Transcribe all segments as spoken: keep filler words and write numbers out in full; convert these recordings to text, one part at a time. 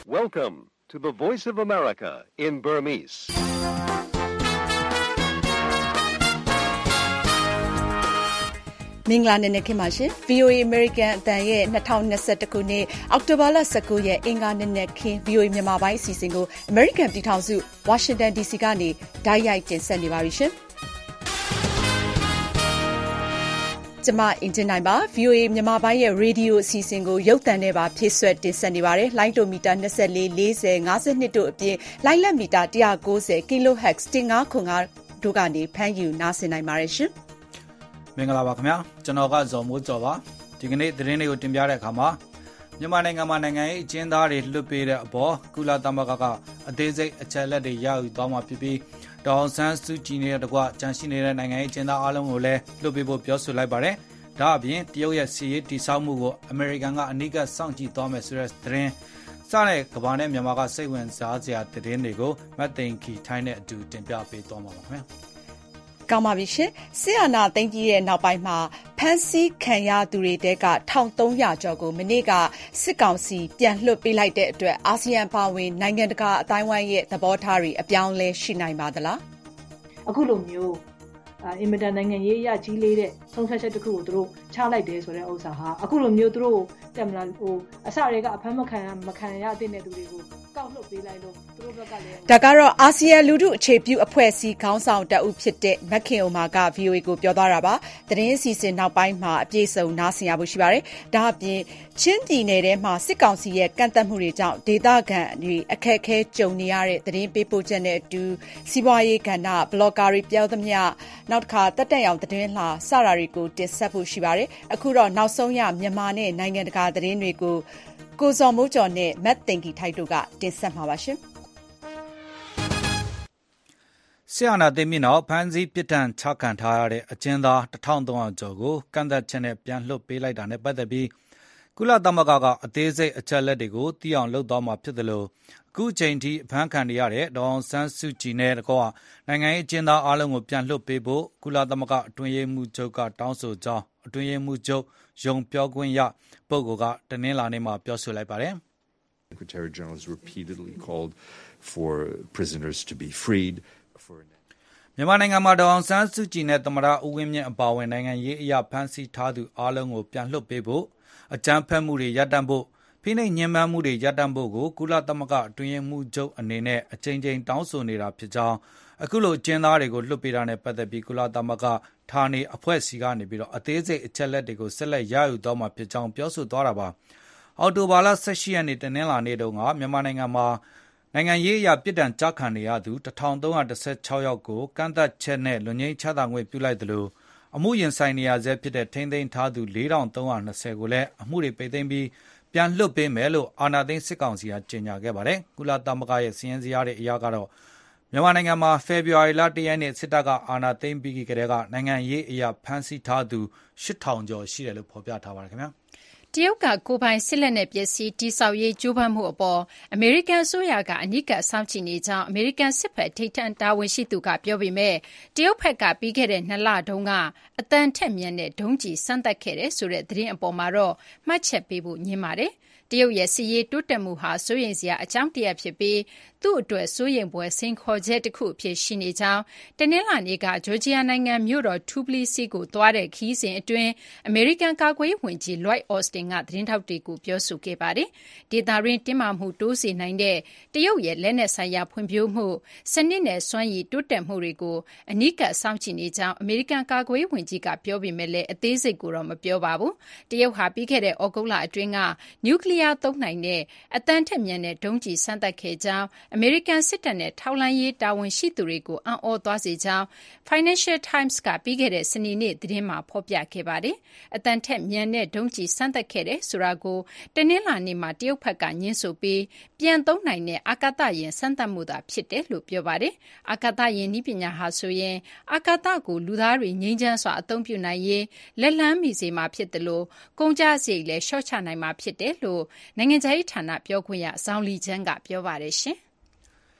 Welcome to the Voice of America in Burmese. မင်္ဂလာနေ့နဲ့ခင်ပါရှင် ဗွီအိုအေ American အတန်ရဲ့၂၀၂၁ခုနှစ်အောက်တိုဘာလ၁၉ရက်အင်္ဂါနေ့နဲ့ခင် ဗွီအိုအေ မြန်မာပိုင်းအစီအစဉ်ကို American ပြည်ထောင်စု Washington ဒီ စီ ကနေတိုက်ရိုက်တင်ဆက်နေပါပြီရှင်ကျမအင်ဂျင်နိုင်ပါ ဗွီအိုအေ မြန်မာပိုင်းရဲ့ရေဒီယိုအစီအစဉ်ကိုရုပ်သံနဲ့ပါဖြည့်ဆွတ်တင်ဆက်နေပါတယ်လိုင်းတိုမီတာ၂၄ ၄၀ ၅၂တို့အပြင်လိုင်းလက်မီတာ၁၉၀ kilohertz ၁၅ခွန်၅တို့ကနေဖမ်းယူနားဆင်နိုင်ပါတယ်ရှင်မင်္ဂလာပါခင်ဗျာကျွန်တော်ကဇော်မိုးကျော်ပါဒီကနေ့သတင်းလေးကိုတင်ပြတဲ့အခါမှာမြန်မာနိုင်ငံမှာနိုင်ငံရေးအကျဉ်းသားတွေလွှတ်ပေးတဲ့အပေါ်ကုလသမဂ္ဂကအသေးစိတ်အချက်အလက်တွေရယူသွားမှာဖြစ်ပြီးဒေါအောင်ဆန်းစုကြည်နဲ့တကွကြန့်ရှိနေတဲ့နိုင်ငံရေးအကျဉ်းသားအားလုံးကိုလည်းလွှတ်ပေးဖို့ပြောဆိုလိုက်ပါတယ်ဒါအပြင်တရုတ်ရဲ့စီးရေးတိစောက်မှုကိုအမေရိကန်ကအနီးကပ်စောင့်ကြည့်သွားမယ်ဆိုတဲ့သတင်းစတဲ့ကမ္ဘာနဲ့မြန်မာကစိတ်ဝင်စားစရာသတင်းတွေကိုမတ်သိန်ခီထိုင်းနဲ့အတူတင်ပြပေးသွားမှာပါခင်ဗျာကောင်းပါပြီရှင်ဆီယနာသိမ့်ကြီးရဲ့နောက်ပိုင်းမှာဖမ်းဆီးခံရသူတွေတဲက၁၃၀၀ကျော်ကိုမနေ့ကစစ်ကောင်စီပြန်လွှတ်ပေးလိုက်တဲ့အတွက်အာဆီယံပါဝင်နိုင်ငံတကာအတိုင်းဝိုင်းရဲ့သဘောထားတွေအပြောင်းလဲရှိနိုင်ပါသလားအခုလိုမျိုးအင်မတန်နိုင်ငံရေးအရကြီးလေးတဲ့ဆုံးဖြတ်ချက်တစ်ခုကိုသူတို့ချလိုက်တယ်ဆိုတဲ့ဥစ္စာဟာအခုလိုမျိုးသူတို့တက်မလားဟိုအစတွေကအဖမ်းမခံမခံရတဲ့သူတွေကိုကောက်လွှတ်ပေးလိုက်လို့သူတို့ဘက်ကလည်းဒါကတော့အာဆီယံလူထုအခြေပြုအဖွဲ့အစည်းခေါင်းဆောင်တအုပ်ဖြစ်တဲ့မက်ခင်အိုမာက ဗွီအိုအေ ကိုပြောသွားတာပါသတင်းအစီအစဉ်နောက်ပိုင်းမှာအပြည့်စုံနားဆင်ရဖို့ရှိပါတယ်ဒါအပြင်ချင်းပြည်နယ်ထဲမှာစစ်ကောင်စီရဲ့ကန့်သက်မှုတွေကြောင့်ဒေသခံတွေအခက်အခဲကြုံနေရတဲ့သတင်းပေးပို့ချက်နဲ့အတူစီးပွားရေးကဏ္ဍဘလော့ဂါတွေပြောသမျှနောက်တစ်ခါတက်တက်ရောက်သတင်းလှစတာတွေကိုတင်ဆက်ဖို့ရှိပါတယ်အခုတော့နောက်ဆုံးရမြန်မာနဲ့နိုင်ငံတကာသတင်းတွေကိုကိုဇော်မိုးကျော်နဲ့မတ်တင်ကီထိုက်တို့ကတင်ဆက်မှာပါရှင်ဆီယနာသိမ်းပြီးနောက်ဖမ်းဆီးပြစ်ဒဏ်ချခံထားရတဲ့အကျဉ်းသားတစ်ထောင်သုံးရာကျော်ကိုကန့်သက်ချက်နဲ့ပြန်လွှတ်ပေးလိုက်တာနဲ့ပတ်သက်ပြီးကုလသမဂ္ဂကအသေးစိတ်အချက်လက်တွေကိုသိအောင်လုပ်သွားမှာဖြစ်တယ်လို့အခုချိန်ထိအဖမ်းခံရတဲ့ဒေါအောင်ဆန်းစုကြည်နဲ့တကွနိုင်ငံရေးအကျဉ်းသားအားလုံးကိုပြန်လွှတ်ပေးဖို့ကုလသမဂ္ဂအတွင်းရေးမှူးချုပ်ကတောင်းဆိုကြောင်းအတွင်းရေးမှူးချုပ်ရုံးပြောခွင့်ရပုဂ္ဂိုလ်ကတနင်္လာနေ့မှာပြောဆိုလိုက်ပါတယ်။ Secretary General has repeatedly called for prisoners to be freed for မြန်မာနိုင်ငံမှာဒေါအောင်ဆန်းစုကြည်နဲ့သမ္မတဦးဝင်းမြင့်အပါအဝင်နိုင်ငံရေးအရာဖမ်းဆီးထားသူအားလုံးကိုပြန်လွှတ်ပေးဖို့အကြမ်းဖက်မှုတွေရပ်တန့်ဖို့ဖိနှိပ်ညှဉ်းပန်းမှုတွေရပ်တန့်ဖို့ကိုကုလသမဂ္ဂအတွင်းရေးမှူးချုပ်အနေနဲ့အကြိမ်ကြိမ်တောင်းဆိုနေတာဖြစ်ကြောင်းအခုလိုအကျဉ်းသားတွေကိုလွှတ်ပေးတာနဲ့ပတ်သက်ပြီးကုလသမဂ္ဂဌာနေအဖွဲ့စီကနေပြီးတော့အသေးစိတ်အချက်လက်တွေကိုဆက်လက်ရယူသွားမှာဖြစ်ကြောင်းပြောဆိုသွားတာပါအော်တိုဘာလ၁၈ရက်နေ့တနင်္လာနေ့တုန်းကမြန်မာနိုင်ငံမှာနိုင်ငံရေးအရာပြစ်ဒဏ်ကြခံနေရသူတစ်ထောင်သုံးရာတစ်ဆယ်ခြောက်ယောက်ကိုကန့်သက်ချက်နဲ့လွန်ငင်းချတာငွေပြုလိုက်တယ်လို့အမှုရင်ဆိုင်နေရဆဲဖြစ်တဲ့ထိန်းသိမ်းထားသူ၄ထောင်သုံးရာ၂၀ကိုလည်းအမှုတွေပိတ်သိမ်းပြီးပြန်လွှတ်ပေးမယ်လို့အာဏာသိမ်းစစ်ကောင်စီကကြေညာခဲ့ပါတယ်ကုလသမဂ္ဂရဲ့စီရင်စရာတွေအရကတော့မြန်မာနိုင်ငံမှာဖေဖော်ဝါရီလ၁ရက်နေ့စစ်တပ်ကအာဏာသိမ်းပြီးကြတဲ့ကနိုင်ငံရေးအရာဖမ်းဆီးထားသူ၈ထောင်ကျော်ရှိတယ်လို့ဖော်ပြထားပါတယ်ခင်ဗျာတရုတ်ကကိုယ်ပိုင်စစ်လက်နက်ပစ္စည်းတိစောက်ရေးကြိုးပမ်းမှုအပေါ်အမေရိကန်အစိုးရကအနီးကပ်စောင့်ကြည့်နေကြောင်းအမေရိကန်စစ်ဘက်ထိပ်တန်းတာဝန်ရှိသူကပြောပေမဲ့တရုတ်ဘက်ကပြီးခဲ့တဲ့နှစ်လတုန်းကအတန်ထက်မြန်တဲ့ဒုံးကျည်စမ်းသပ်ခဲ့တဲ့ဆိုတဲ့သတင်းအပေါ်မှာတော့မှတ်ချက်ပေးဖို့ညှင်းပါတယ်တရုတ်ရဲ့စီးရေးတိုးတက်မှုဟာစိုးရိမ်စရာအကြောင်းတရားဖြစ်ပြီးသူ့အတွက်စိုးရိမ်ပွဲစိန်ခေါ်ချက်တစ်ခုအဖြစ်ရှိနေကြောင်းတနင်္လာနေ့ကဂျော်ဂျီယာနိုင်ငံမြို့တော်ထူပလီစီကိုသွားတဲ့ခီးစဉ်အတွင်းအမေရိကန်ကာကွယ်ရေးဝန်ကြီးလွိုက်အော်စတင်ကသတင်းထောက်တွေကိုပြောဆိုခဲ့ပါတယ်။ဒေသတွင်းတင်းမာမှုတိုးစေနိုင်တဲ့တရုတ်ရဲ့လက်နက်ဆိုင်ရာဖွံ့ဖြိုးမှုစနစ်နဲ့စွမ်းရည်တိုးတက်မှုတွေကိုအနီးကပ်စောင့်ကြည့်နေကြောင်းအမေရိကန်ကာကွယ်ရေးဝန်ကြီးကပြောပေမဲ့လည်းအသေးစိတ်ကိုတော့မပြောပါဘူး။တရုတ်ဟာပြီးခဲ့တဲ့ဩဂုတ်လအတွင်းကနျူကလီးယားသုံးနိုင်တဲ့အတန်ထက်မြန်တဲ့ဒုံးကျည်စမ်းသပ်ခဲ့ကြောင်းအမေရိကန်စစ်တပ်နဲ့ထောက်လှမ်းရေးတာဝန်ရှိသူတွေကိုအံ့ဩသွားစေကြောင်း Financial Times ကပြီးခဲ့တဲ့စနေနေ့သတင်းမှာဖော်ပြခဲ့ပါတယ်။အတန်ထက်မြန်တဲ့ဒုံးကျည်စမ်းသပ်ခဲ့တဲ့ဆိုတာကိုတနင်္လာနေ့မှာတရုတ်ဘက်ကညှင်းဆိုပြီးပြန်သုံးနိုင်တဲ့အာကာသယာဉ်စမ်းသပ်မှုသာဖြစ်တယ်လို့ပြောပါတယ်။အာကာသယာဉ်နည်းပညာဟာဆိုရင်အာကာသကိုလူသားတွေငြိမ်းချမ်းစွာအသုံးပြုနိုင်ရေးလက်လှမ်းမီစေမှာဖြစ်တယ်လို့ကုန်ကျစရိတ်လည်းလျှော့ချနိုင်မှာဖြစ်တယ်လို့နိုင်ငံခြားရေးဌာနပြောခွင့်ရဇောင်းလီကျန်းကပြောပါတယ်ရှင်။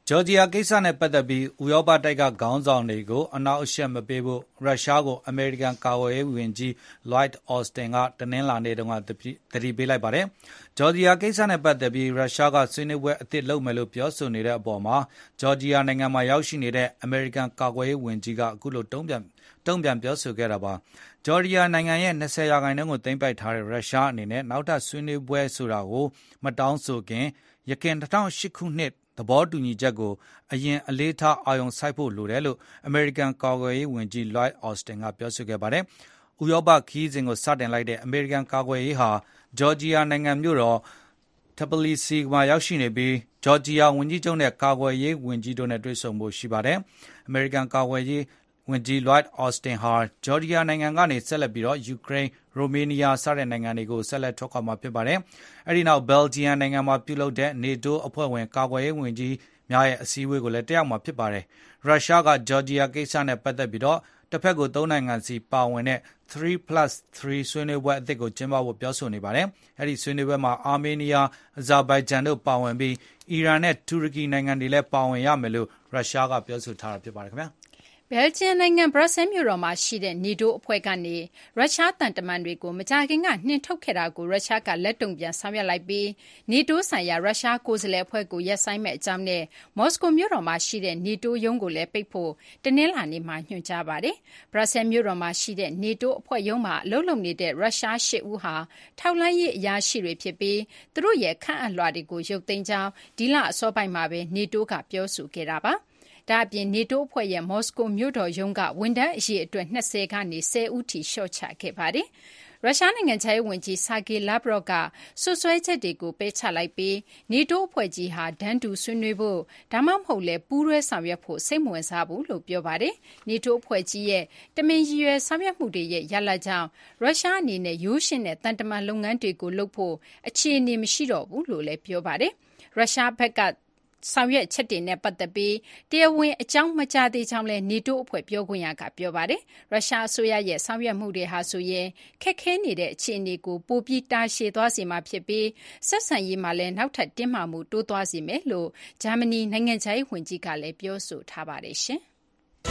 ဂျော်ဂျီယာကိစ္စနဲ့ပတ်သက်ပြီးဥရောပတိုက်ကခေါင်းဆောင်တွေကိုအနောက်အရှက်မပေးဖို့ရုရှားကိုအမေရိကန်ကာကွယ်ရေးဝန်ကြီး Lloyd Austin ကတနင်္လာနေ့တုန်းကသတိပေးလိုက်ပါတယ်။ဂျော်ဂျီယာကိစ္စနဲ့ပတ်သက်ပြီးရုရှားကဆွေးနွေးပွဲအသစ်လုပ်မယ်လို့ပြောဆိုနေတဲ့အပေါ်မှာဂျော်ဂျီယာနိုင်ငံမှာရောက်ရှိနေတဲ့အမေရိကန်ကာကွယ်ရေးဝန်ကြီးကအခုလိုတုံ့ပြန်တုံ့ပြန်ပြောဆိုခဲ့တာပါ။ဂျော်ဂျီယာနိုင်ငံရဲ့၂၀ရာခိုင်နှုန်းကိုသိမ်းပိုက်ထားတဲ့ရုရှားအနေနဲ့နောက်ထပ်ဆွေးနွေးပွဲဆိုတာကိုမတောင်းဆိုခင်ယခင်၂၀၀၈ခုနှစ်သဘောတူညီချက်ကိုအရင်အလေးထားအာရုံစိုက်ဖို့လိုတယ်လို့အမေရိကန်ကာကွယ်ရေးဝန်ကြီး Lloyd Austin ကပြောဆိုခဲ့ပါတယ်။ဥရောပခရီးစဉ်ကိုစတင်လိုက်တဲ့အမေရိကန်ကာကွယ်ရေးဟာဂျော်ဂျီယာနိုင်ငံမြို့တော်ထပလီစီမှာရောက်ရှိနေပြီးဂျော်ဂျီယာဝန်ကြီးချုပ်နဲ့ကာကွယ်ရေးဝန်ကြီးတို့နဲ့တွေ့ဆုံဖို့ရှိပါတယ်။အမေရိကန်ကာကွယ်ရေးဝန်ကြီး Lloyd Austin ဟာဂျော်ဂျီယာနိုင်ငံကနေဆက်လက်ပြီးတော့ယူကရိန်း၊ရိုမေးနီးယားစတဲ့နိုင်ငံတွေကိုဆက်လက်ထွက်ခွာမှာဖြစ်ပါတယ်။အဲဒီနောက်ဘယ်လ်ဂျီယံနိုင်ငံမှာပြုလုပ်တဲ့ NATO အဖွဲ့ဝင်ကာကွယ်ရေးဝန်ကြီးများရဲ့အစည်းအဝေးကိုလည်းတက်ရောက်မှာဖြစ်ပါတယ်။ရုရှားကဂျော်ဂျီယာကိစ္စနဲ့ပတ်သက်ပြီးတော့တစ်ဖက်ကိုသုံးနိုင်ငံစီပါဝင်တဲ့ three plus three ဆွေးနွေးပွဲအသစ်ကိုကျင်းပဖို့ပြောဆိုနေပါတယ်။အဲဒီဆွေးနွေးပွဲမှာအာမေးနီးယား၊အဇာဘိုင်ဂျန်တို့ပါဝင်ပြီးအီရန်နဲ့တူရကီနိုင်ငံတွေလည်းပါဝင်ရမယ်လို့ရုရှားကပြောဆိုထားတာဖြစ်ပါတယ်ခင်ဗျာ။ဘယ်လ်ဂျီယံနိုင်ငံဘရပ်ဆဲမြို့တော်မှာရှိတဲ့ NATO အဖွဲ့ကနေရုရှားသံတမန်တွေကိုမကြာခင်ကနှင်ထုတ်ခဲ့တာကိုရုရှားကလက်တုံ့ပြန်ဆောင်ရွက်လိုက်ပြီး NATO ဆိုင်ရာရုရှားကိုယ်စားလှယ်အဖွဲ့ကိုရပ်ဆိုင်းမယ့်အကြောင်းနဲ့မော်စကိုမြို့တော်မှာရှိတဲ့ NATO ရုံးကိုလည်းပိတ်ဖို့တနင်္လာနေ့မှာညွှန်ကြားပါတယ်။ဘရပ်ဆဲမြို့တော်မှာရှိတဲ့ NATO အဖွဲ့ရုံးမှာအလုပ်လုပ်နေတဲ့ရုရှားရှစ်ဦးဟာထောက်လှမ်းရေးအရာရှိတွေဖြစ်ပြီးသူတို့ရဲ့ခန့်အပ်လွှာတွေကိုရုပ်သိမ်းကြောင်းဒီလအစောပိုင်းမှာပဲ NATO ကပြောဆိုခဲ့တာပါ။ဒါအပြင် NATO အဖွဲ့ရဲ့မော်စကိုမြို့တော်ရုံးကဝန်ထမ်းအရေအတွက်၂၀ကနေ၁၀ဦးထိလျှော့ချခဲ့ပါတယ်။ရုရှားနိုင်ငံခြားရေးဝန်ကြီး Sergei Lavrov ကစွပ်စွဲချက်တွေကိုပယ်ချလိုက်ပြီး NATO အဖွဲ့ကြီးဟာတန်းတူဆွေးနွေးဖို့ဒါမှမဟုတ်လည်းပူးတွဲဆောင်ရွက်ဖို့စိတ်မဝင်စားဘူးလို့ပြောပါတယ်။ NATO အဖွဲ့ကြီးရဲ့တမင်ရည်ရွယ်ဆောင်ရွက်မှုတွေရဲ့ရလဒ်ကြောင့်ရုရှားအနေနဲ့ရိုးရှင်းတဲ့သံတမန်လုပ်ငန်းတွေကိုလုပ်ဖို့အခြေအနေမရှိတော့ဘူးလို့လည်းပြောပါတယ်။ရုရှားဘက်ကဆောင်ရွက်ချက်တွေနဲ့ပတ်သက်ပြီးတရားဝင်အကြောင်းမကြားသေးကြောင်းလည်း NATO အဖွဲ့ပြောခွင့်ရကပြောပါတယ်။ရုရှားအစိုးရရဲ့ဆောင်ရွက်မှုတွေဟာဆိုရင်ခက်ခဲနေတဲ့အခြေအနေကိုပိုပြီးတာရှည်သွားစေမှာဖြစ်ပြီးဆက်ဆံရေးမှာလည်းနောက်ထပ်တင်းမာမှုတိုးသွားစေမယ်လို့ဂျာမနီနိုင်ငံခြားရေးဝန်ကြီးကလည်းပြောဆိုထားပါတယ်ရှင်။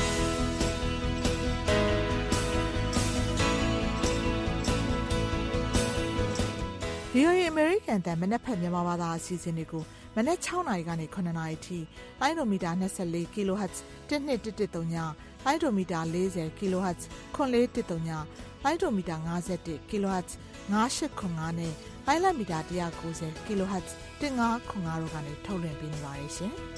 ဗွီအိုအေ American တန်မနက်ဖြန်မြန်မာဘာသာအစီအစဉ်တွေကိုမနက်၆နာရီကနေ၇နာရီထိလိုင်းဒိုမီတာ၂၄ kHz တစ်နှစ်တစ်တစ်သုံးညလိုင်းဒိုမီတာ၄၀ kHz ခွန်လေးတစ်သုံးညလိုင်းဒိုမီတာ၅၁ kHz ၅၈ခွန်၅နဲ့လိုင်းလမီတာ၁၉၀ kHz တစ်၅ခွန်၅တို့ကနေထုတ်လွှင့်ပေးနေပါတယ်ရှင်။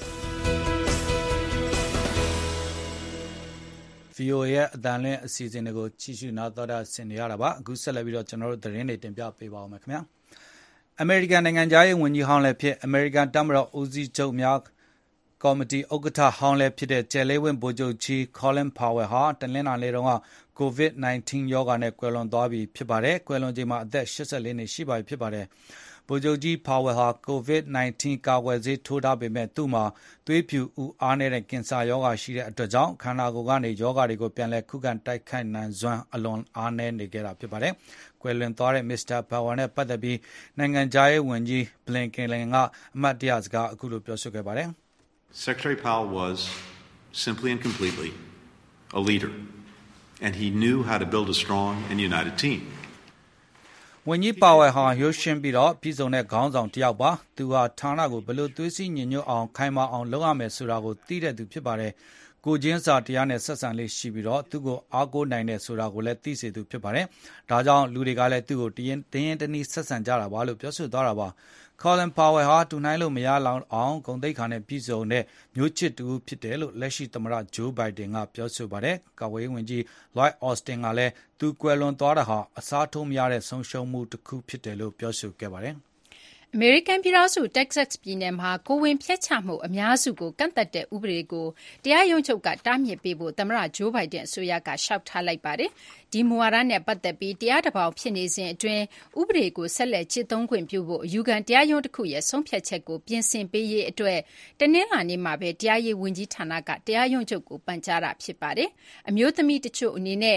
ဗီအိုအေ ရဲ့အတန်လွင့်အစီအစဉ်တွေကိုကြည့်ရှုနားတော်တာဆင်နေရတာပါအခုဆက်လက်ပြီးတော့ကျွန်တော်တို့သတင်းတွေတင်ပြပေးပါဦးမယ်ခင်ဗျာအမေရိကန်နိုင်ငံသားရေးဝန်ကြီးဟောင်းလည်းဖြစ်အမေရိကန်တပ်မတော်ဦးစီးချုပ်များကော်မတီဥက္ကဋ္ဌဟောင်းလည်းဖြစ်တဲ့ကျယ်လေးဝင်းဗိုလ်ချုပ်ကြီး Colin Powell ဟာတနင်္လာနေ့တုန်းက ကိုဗစ်၁၉ ရောဂါနဲ့ကွယ်လွန်သွားပြီဖြစ်ပါတယ်ကွယ်လွန်ချိန်မှာအသက်၈၄နှစ်ရှိပါပြီဖြစ်ပါတယ်ဗိုလ်ချုပ်ကြီး Powell ဟာကိုဗစ်၁၉ ကာကွယ်ဆေးထိုးထားပေမဲ့သူ့မှာသွေးဖြူအူအားနေတဲ့ကင်ဆာရောဂါရှိတဲ့အတွက်ကြောင့်ခန္ဓာကိုယ်ကနေရောဂါတွေကိုပြန်လည်ခုခံတိုက်ခိုက်နိုင်စွမ်းအလွန်အားနည်းနေခဲ့တာဖြစ်ပါတယ်။ကွယ်လွန်သွားတဲ့ မစ္စတာ Powell နဲ့ပတ်သက်ပြီးနိုင်ငံခြားရေးဝန်ကြီး Blinken ကအမှတ်တရစကားအခုလိုပြောဆိုခဲ့ပါတယ်။ Secretary Powell was simply and completely a leader and he knew how to build a strong and united team. ဝန်ကြီးပါဝယ်ဟာရုပ်ရှင်ပြီးတော့ပြည်စုံတဲ့ခေါင်းဆောင်တစ်ယောက်ပါသူဟာဌာနကိုဘယ်လိုသွေးစည်းညီညွတ်အောင်ခိုင်မာအောင်လုပ်ရမယ်ဆိုတာကိုသိတဲ့သူဖြစ်ပါတယ်ကိုချင်းစာတရားနဲ့ဆက်ဆံလေးရှိပြီးတော့သူ့ကိုအားကိုးနိုင်တဲ့ဆိုတာကိုလည်းသိစေသူဖြစ်ပါတယ်ဒါကြောင့်လူတွေကလည်းသူ့ကိုတင်းတင်းတနည်းဆက်ဆံကြတာပါလို့ပြောဆိုသွားတာပါColin Powell ဟာတူနိုင်လို့မရလောက်အောင်ဂုဏ်သိက္ခာနဲ့ပြည်စုံတဲ့မျိုးချစ်တူဖြစ်တယ်လို့လက်ရှိသမ္မတဂျိုးဘိုင်ဒန်ကပြောဆိုပါတယ်။ကာကွယ်ရေးဝန်ကြီး Lloyd Austin ကလည်းသူကွယ်လွန်သွားတာဟာအစားထိုးမရတဲ့ဆုံးရှုံးမှုတစ်ခုဖြစ်တယ်လို့ပြောဆိုခဲ့ပါတယ်။အမေရိကန်ပြည်ထောင်စုတက္ကဆက်ပြည်နယ်မှာကိုယ်ဝန်ဖျက်ချမှုအများစုကိုကန့်သတ်တဲ့ဥပဒေကိုတရားရုံးချုပ်ကတားမြစ်ပေးဖို့သမ္မတဂျိုးဘိုင်ဒန်အစိုးရကလျှောက်ထားလိုက်ပါတယ်။ဒီမူဝါဒနဲ့ပတ်သက်ပြီးတရားတစ်ပေါက်ဖြစ်နေစဉ်အတွင်းဥပဒေကိုဆက်လက်ကျင့်သုံးခွင့်ပြုဖို့အယူခံတရားရုံးတစ်ခုရဲ့ဆုံးဖြတ်ချက်ကိုပြင်ဆင်ပေးရေးအတွက်တနင်္လာနေ့မှာပဲတရားရေးဝန်ကြီးဌာနကတရားရုံးချုပ်ကိုပန်ကြားတာဖြစ်ပါတယ်။အမျိုးသမီးတချို့အနေနဲ့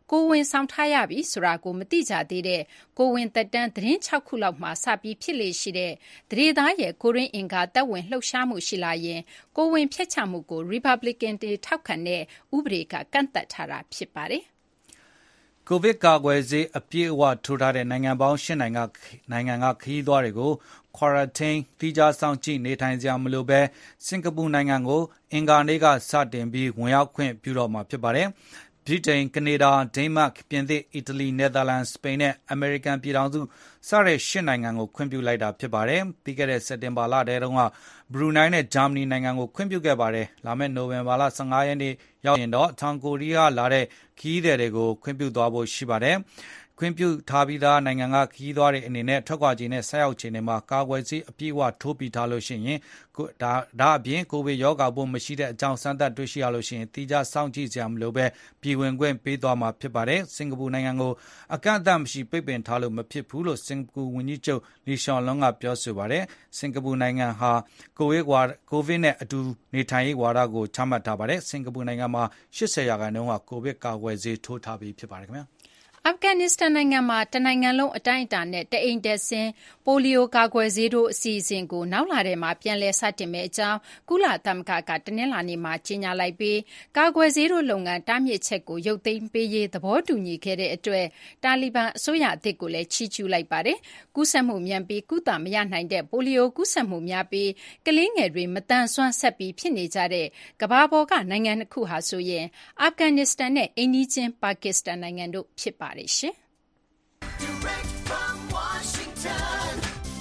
ကိုဝင်ဆောင်ထားရပြီဆိုတာကိုမသိကြသေးတဲ့ကိုဝင်သက်တမ်းသတင်း၆ခုလောက်မှစပြီးဖြစ်လေရှိတဲ့သတိသားရဲ့ကိုရင်းအင်္ဂါတပ်ဝင်လှုပ်ရှားမှုရှိလာရင်ကိုဝင်ဖျက်ချမှုကို Republican တွေထောက်ခံတဲ့ဥပဒေကကန့်သတ်ထားတာဖြစ်ပါတယ်။ကိုဗစ်ကာကွယ်ဆေးအပြည့်အဝထိုးထားတဲ့နိုင်ငံပေါင်း၈နိုင်ငံကနိုင်ငံကခရီးသွားတွေကို quarantine သီးခြားစောင့်ကြည့်နေထိုင်စရာမလိုဘဲစင်ကာပူနိုင်ငံကိုအင်္ဂါနေ့ကစတင်ပြီးဝင်ရောက်ခွင့်ပြုတော့မှာဖြစ်ပါတယ်။ဗြိတိန်၊ကနေဒါ၊ဒိန်းမတ်၊ပြင်သစ်၊အီတလီ၊နယ်သာလန်၊စပိန်နဲ့အမေရိကန်ပြည်ထောင်စုစတဲ့ရှစ်နိုင်ငံကိုခွင့်ပြုလိုက်တာဖြစ်ပါတယ်။ပြီးခဲ့တဲ့စက်တင်ဘာလတည်းတုန်းကဘရူနိုင်းနဲ့ဂျာမနီနိုင်ငံကိုခွင့်ပြုခဲ့ပါတယ်။လာမယ့်နိုဝင်ဘာလ၁၅ရက်နေ့ရောက်ရင်တော့တောင်ကိုရီးယားလာတဲ့ခရီးသည်တွေကိုခွင့်ပြုသွားဖို့ရှိပါတယ်။ခွင့်ပြုထားပြီးသားနိုင်ငံကခရီးသွားတွေအနေနဲ့ထွက်ခွာချိန်နဲ့ဆိုက်ရောက်ချိန်တွေမှာကာကွယ်ဆေးအပြည့်အဝထိုးပြီးထားလို့ရှိရင်ဒါဒါအပြင်ကိုဗစ်ရောဂါပိုးမရှိတဲ့အကြောင်းစမ်းသပ်တွေ့ရှိရလို့ရှိရင်တိကျစောင့်ကြည့်ကြရမလို့ပဲပြည်ဝင်ခွင့်ပေးသွားမှာဖြစ်ပါတယ်စင်ကာပူနိုင်ငံကိုအကန့်အသတ်မရှိပိတ်ပင်ထားလို့မဖြစ်ဘူးလို့စင်ကာပူဝန်ကြီးချုပ်လီရှော်လွန်းကပြောဆိုပါတယ်စင်ကာပူနိုင်ငံဟာကိုဗစ်ဝါကိုဗစ်နဲ့အတူနေထိုင်ရေးဝါဒကိုချမှတ်ထားပါတယ်စင်ကာပူနိုင်ငံမှာ၈၀ရာခိုင်နှုန်းကကိုဗစ်ကာကွယ်ဆေးထိုးထားပြီးဖြစ်ပါတယ်ခင်ဗျာအာဖဂန်နစ္စတန်နိုင်ငံမှာတနိုင်ငံလုံးအတိုင်းအတာနဲ့တအိမ်တက်ဆင်းပိုလီယိုကာကွယ်ဆေးတို့အစီအစဉ်ကိုနောက်လာတဲ့မှာပြန်လည်စတင်မယ့်အကြောင်းကုလသမဂ္ဂကတနင်္လာနေ့မှာကြေညာလိုက်ပြီးကာကွယ်ဆေးတို့လုပ်ငန်းတားမြစ်ချက်ကိုရုပ်သိမ်းပေးရေးသဘောတူညီခဲ့တဲ့အတွက်တာလီဘန်အစိုးရအသစ်ကိုလည်းချီးကျူးလိုက်ပါတယ်။ကူးစက်မှုမြန်ပြီးကုသမရနိုင်တဲ့ပိုလီယိုကူးစက်မှုများပြီးကလေးငယ်တွေမတန်ဆွမ်းဆက်ပြီးဖြစ်နေကြတဲ့ကမ္ဘာပေါ်ကနိုင်ငံတစ်ခုဟာဆိုရင်အာဖဂန်နစ္စတန်နဲ့အိန္ဒိချင်းပါကစ္စတန်နိုင်ငံတို့ဖြစ်ပါတယ်ရှင်။ Direct from Washington,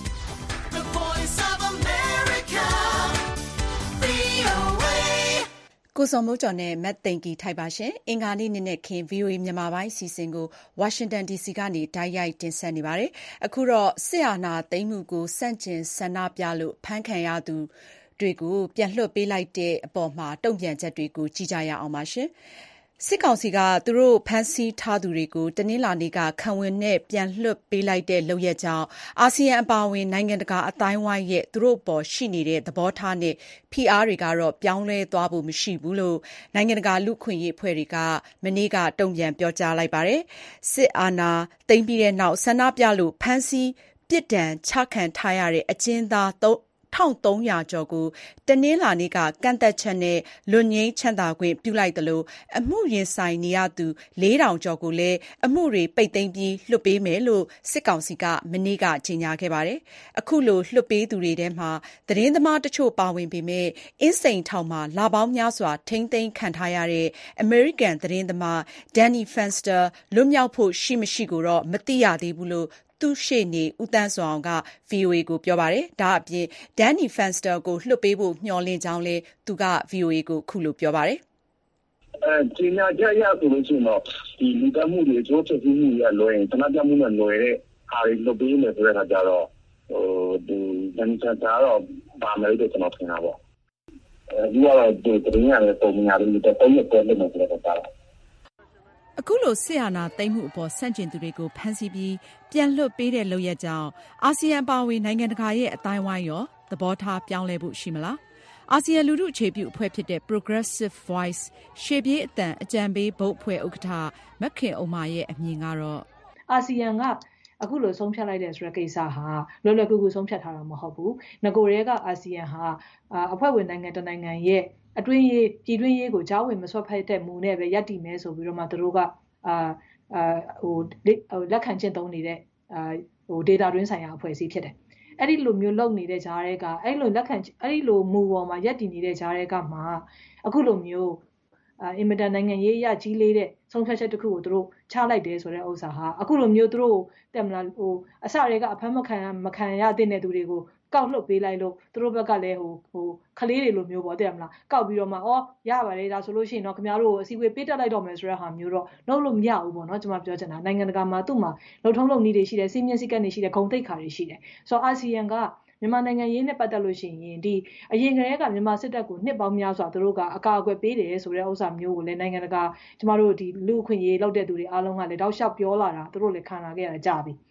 the voice of America, ဗွီအိုအေ ကိုစောမိုးကျော်နဲ့မတ်သိန်ကီထိုက်ပါရှင်အင်္ဂါနေ့နေ့နဲ့ခင် ဗွီအိုအေမြန်မာပိုင်းအစီအစဉ်ကိုဝါရှင်တန် ဒီစီ ကနေတိုက်ရိုက်တင်ဆက်နေပါတယ်အခုတော့စစ်အာဏာသိမ်းမှုကိုစန့်ကျင်ဆန္ဒပြလို့ဖမ်းခံရသူတွေကိုပြန်လွှတ်ပေးလိုက်တဲ့အပေါ်မှာတုံ့ပြန်ချက်တွေကိုကြည့်ကြရအောင်ပါရှင်စစ်ကောင်စီကသူတို့ဖမ်းဆီးထားသူတွေကိုတနင်္လာနေ့ကခံဝန်နဲ့ပြန်လွှတ်ပေးလိုက်တဲ့လုပ်ရက်ကြောင့်အာဆီယံအပါအဝင်နိုင်ငံတကာအသိုင်းအဝိုင်းရဲ့သူတို့ပေါ်ရှိနေတဲ့သဘောထားနဲ့ဖိအားတွေကတော့ပြောင်းလဲသွားဖို့မရှိဘူးလို့နိုင်ငံတကာလူ့အခွင့်အရေးအဖွဲ့တွေကမနေ့ကတုံ့ပြန်ပြောကြားလိုက်ပါတယ်စစ်အာဏာသိမ်းပြီးတဲ့နောက်ဆန္ဒပြလို့ဖမ်းဆီးပြစ်ဒဏ်ချခံထားရတဲ့အကျဉ်းသား၁၃၀၀ကျော်ကိုတနင်္လာနေ့ကကန့်သက်ချက်နဲ့လွတ်ငြိမ်းချမ်းသာခွင့်ပြုလိုက်သလိုအမှုရင်ဆိုင်နေရသူလေးထောင်ကျော်ကိုလည်းအမှုတွေပိတ်သိမ်းပြီးလွှတ်ပေးမယ်လို့စစ်ကောင်စီကမနေ့ကကြေညာခဲ့ပါတယ်။အခုလိုလွှတ်ပေးသူတွေထဲမှာသတင်းသမားတချို့ပါဝင်ပေမဲ့အင်းစိန်ထောင်မှာလပေါင်းများစွာထိန်းသိမ်းခံထားရတဲ့အမေရိကန်သတင်းသမား Danny Fenster လွတ်မြောက်ဖို့ရှိမရှိကိုတော့မသိရသေးဘူးလို့သူရှေ့နေဦးတန်းစွာအောင်က ဗွီအိုအေကိုပြောပါတယ်။ဒါအပြင် Danny Fenster ကိုလွှတ်ပေးဖို့မျှော်လင့်ကြောင်းလည်းသူက ဗွီအိုအေကိုခုလိုပြောပါတယ်။အဲဒီညာကြရဆိုလို့ရှိရင်တော့ဒီလူတမှုတွေကြိုးချက်မှုတွေအလွယ်တနပြမှုနဲ့လွယ်တဲ့အားတွေလွတ်ပေးမယ်ဆိုတဲ့အခါကျတော့ဟိုဒီဒန်ချာတော့ပါမယ်လို့ကျွန်တော်ထင်တာပေါ့။အဲဒီကတော့ဒီတင်ရတယ်ပုံများတွေတော့ပုံရတဲ့လို့ပြောတာပါအခုလိုစစ်အာဏာသိမ်းမှုအပေါ်ဆန့်ကျင်သူတွေကိုဖမ်းဆီးပြီးပြန်လွှတ်ပေးတဲ့လုပ်ရက်ကြောင့်အာဆီယံပါဝင်နိုင်ငံတကာရဲ့အတိုင်းဝိုင်းရောသဘောထားပြောင်းလဲဖို့ရှိမလားအာဆီယံလူထုအခြေပြုအဖွဲ့ဖြစ်တဲ့ Progressive Voice ရှေ့ပြေးအတန်အကြံပေးဘုတ်အဖွဲ့ဥက္ကဋ္ဌမခင်ဥမာရဲ့အမြင်ကတော့အာဆီယံကအခုလိုဆုံးဖြတ်လိုက်တဲ့ဆိုတဲ့ကိစ္စဟာလွယ်လွယ်ကူကူဆုံးဖြတ်ထားတာမဟုတ်ဘူး။ငကိုရဲကအာဆီယံဟာအဖွဲ့ဝင်နိုင်ငံတစ်နိုင်ငံရဲ့အတွင်းရေးပြည်တွင်းရေးကိုကြားဝင်မဆွတ်ဖက်တဲ့မူနဲ့ပဲရပ်တည်မယ်ဆိုပြီးတော့မှသူတို့ကအာအာဟိုလက်ခံကျင့်သုံးနေတဲ့အာဟို data တွင်းဆိုင်ရာအဖွဲ့အစည်းဖြစ်တယ်။အဲ့ဒီလိုမျိုးလုပ်နေတဲ့ဂျားတွေကအဲ့လိုလက်ခံအဲ့ဒီလိုမူပေါ်မှာရပ်တည်နေတဲ့ဂျားတွေကမှအခုလိုမျိုးအာအင်မတန်နိုင်ငံရေးအရကြီးလေးတဲ့ဆုံးဖြတ်ချက်တစ်ခုကိုသူတို့ချလိုက်တယ်ဆိုတဲ့ဥစ္စာဟာအခုလိုမျိုးသူတို့တက်မလားဟိုအစတွေကအဖမ်းမခံမခံရတဲ့သူတွေကိုကောက်လှုပ်ပေးလိုက်လို့သူတို့ဘက်ကလည်းဟိုဟိုခလေးတွေလိုမျိုးပေါ့တဲ့မလားကောက်ပြီးတော့မှအော်ရပါတယ်ဒါဆိုလို့ရှိရင်တော့ခင်ဗျားတို့အစည်းအဝေးပေးတက်လိုက်တော့မယ်ဆိုတဲ့ဟာမျိုးတော့လုံးလို့မရဘူးပေါ့နော်ကျွန်မပြောချင်တာနိုင်ငံတကာမှာသူ့မှာလုံထုံးလုံနည်းတွေရှိတယ်စီးမြင့်စည်းကမ်းတွေရှိတယ်ဂုဏ်သိက္ခာတွေရှိတယ်ဆိုတော့အာဆီယံကမြန်မာနိုင်ငံရေးနဲ့ပတ်သက်လို့ရှိရင်ဒီအရင်ကတည်းကမြန်မာစစ်တပ်ကိုနှစ်ပေါင်းများစွာသူတို့ကအကာအကွယ်ပေးတယ်ဆိုတဲ့ဥစ္စာမျိုးကိုလည်းနိုင်ငံတကာကျမတို့ဒီလူအခွင့်အရေးလောက်တဲ့သူတွေအားလုံးကလည်းတောက်လျှောက်ပြောလာတာသူတို့လည်းခံလာခဲ့ရတာကြပြီ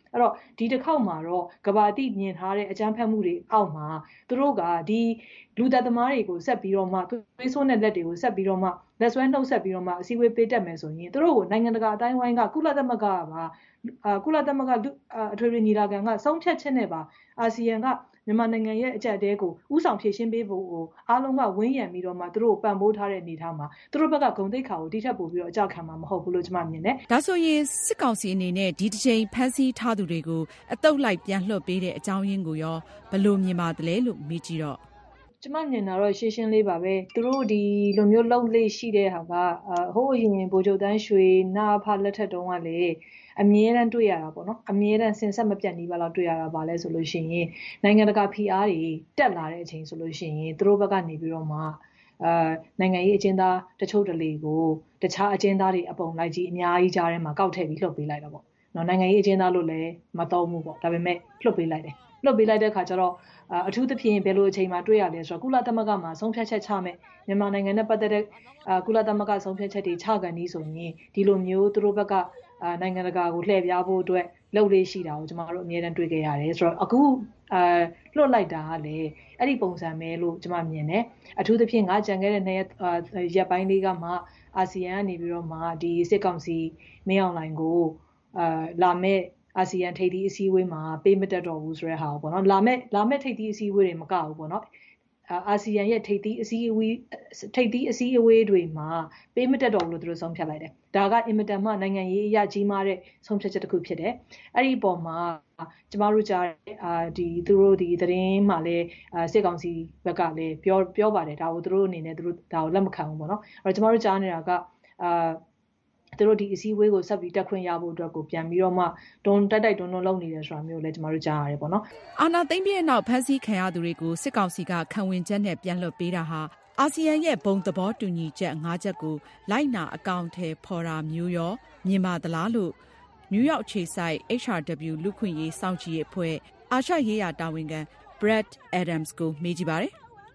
အဲ့တော့ဒီတစ်ခေါက်မှာတော့ကဘာတိမြင်ထားတဲ့အကြမ်းဖက်မှုတွေအောက်မှာသူတို့ကဒီလူသက်သမားတွေကိုဆက်ပြီးတော့မှသွေးဆိုးတဲ့လက်တွေကိုဆက်ပြီးတော့မှလက်ဆွဲနှုတ်ဆက်ပြီးတော့မှအစည်းအဝေးပေးတက်မယ်ဆိုရင်သူတို့ကိုနိုင်ငံတကာအတိုင်းဝိုင်းကကုလသမဂ္ဂကပါကုလသမဂ္ဂအထွေထွေညီလာခံကဆုံးဖြတ်ချက်နဲ့ပါအာဆီယံကမြန်မာနိုင်ငံရဲ့အကြက်တဲကိုဥဆောင်ဖြည့်ရှင်းပေးဖို့ကိုအားလုံးကဝန်းရံပြီးတော့မှသူတို့ပံ့ပိုးထားတဲ့အနေထားမှာသူတို့ဘက်ကဂုဏ်သိက္ခာကိုတိထက်ပို့ပြီးတော့အကြခံမှာမဟုတ်ဘူးလို့ကျွန်မမြင်တယ်။ဒါဆိုရင်စစ်ကောင်စီအနေနဲ့ဒီတစ်ချိန်ဖမ်းဆီးထားသူတွေကိုအတုပ်လိုက်ပြန်လွှတ်ပေးတဲ့အကြောင်းရင်းကိုရောဘယ်လိုမြင်ပါသလဲလို့မေးကြည့်တော့ကျမမြင်တာတော့ရှင်းရှင်းလေးပါပဲသူတို့ဒီလိုမျိုးလှုပ်လေးရှိတဲ့ဟာကဟိုးအရင်ဗိုလ်ချုပ်တန်းရွှေနာဖလက်ထက်တုန်းကလေအမြဲတမ်းတွေ့ရတာပေါ့နော်အမြဲတမ်းစင်ဆက်မပြတ်နေပါလောက်တွေ့ရတာပါလဲဆိုလို့ရှိရင်နိုင်ငံတကာဖိအားတွေတက်လာတဲ့အချိန်ဆိုလို့ရှိရင်သူတို့ဘက်ကနေပြီးတော့မှအာနိုင်ငံရေးအကျဉ်းသားတချို့တလေကိုတခြားအကျဉ်းသားတွေအပုံလိုက်ကြီးအများကြီးကြားထဲမှာကောက်ထည့်ပြီးလှုပ်ပေးလိုက်တာပေါ့နော်နိုင်ငံရေးအကျဉ်းသားလို့လည်းမတော်ဘူးပေါ့ဒါပေမဲ့လှုပ်ပေးလိုက်တယ်လှုပ်ပေးလိုက်တဲ့အခါကျတော့အထူးသဖြင့်ဘယ်လိုအချိန်မှာတွေ့ရလဲဆိုတော့ကုလသမဂ္ဂမှာဆုံးဖြတ်ချက်ချမယ်မြန်မာနိုင်ငံနဲ့ပတ်သက်တဲ့ကုလသမဂ္ဂဆုံးဖြတ်ချက်တွေချကန်ပြီးဆိုရင်ဒီလိုမျိုးသူတို့ဘက်ကနိုင်ငံတကာကိုလှည့်ပြဖို့အတွက်လှုပ်လေးရှိတာကိုကျွန်တော်တို့အမြဲတမ်းတွေ့ကြရတယ်ဆိုတော့အခုအာလွတ်လိုက်တာကလည်းအဲ့ဒီပုံစံပဲလို့ကျွန်မမြင်တယ်အထူးသဖြင့်ငါကြံခဲ့တဲ့နေ့ရက်ပိုင်းလေးကမှအာဆီယံကနေပြီးတော့မှဒီစစ်ကောင်စီမင်းအောင်လှိုင်ကိုအာလာမဲ့အာဆီယံထိပ်သီးအစည်းအဝေးမှာပေးမတက်တော့ဘူးဆိုတဲ့ဟာပေါ့နော်လာမဲ့လာမဲ့ထိပ်သီးအစည်းအဝေးတွေမကဘူးပေါ့နော်အာဆီယံရဲ့ထိပ်သီးအစည်းအဝေးထိပ်သီးအစည်းအဝေးတွေမှာပေးမတက်တော့ဘူးလို့သူတို့ဆုံးဖြတ်လိုက်တယ်ဒါကအင်မတန်မှနိုင်ငံရေးအရကြီးမားတဲ့ဆုံးဖြတ်ချက်တစ်ခုဖြစ်တယ်အဲ့ဒီပုံမှာကျမတို့ကြားအာဒီသူတို့ဒီသတင်းမှာလည်းစစ်ကောင်စီဘက်ကလည်းပြောပြောပါတယ်ဒါကိုသူတို့အနေနဲ့သူတို့ဒါကိုလက်မခံဘူးပေါ့နော်အဲ့တော့ကျမတို့ကြားနေတာကအာသူတို့ဒီအစည်းအဝေးကိုဆက်ပြီးတက်ခွင့်ရဖို့အတွက်ကိုပြန်ပြီးတော့မှတွန်းတက်တိုက်တွန်းတွန်းလုပ်နေတယ်ဆိုတာမျိုးလည်းကျမတို့ကြားရတယ်ပေါ့နော်အာဏာသိမ်းပြီးတဲ့နောက်ဖမ်းဆီးခံရသူတွေကိုစစ်ကောင်စီကခံဝင်ချက်နဲ့ပြန်လွှတ်ပေးတာဟာအာဆီယံရဲ့ဘုံသဘောတူညီချက်၅ချက်ကိုလိုက်နာအကောင့်ထဲပေါ်တာမျိုးရောမြင်ပါသလားလို့နယူးယောက်အခြေစိုက် H R W လူခွင့်ရေးစောင့်ကြည့်ရေးအဖွဲ့အာရှရေးရာတာဝန်ခံ Brad Adams ကိုမေးကြည့်ပါတယ်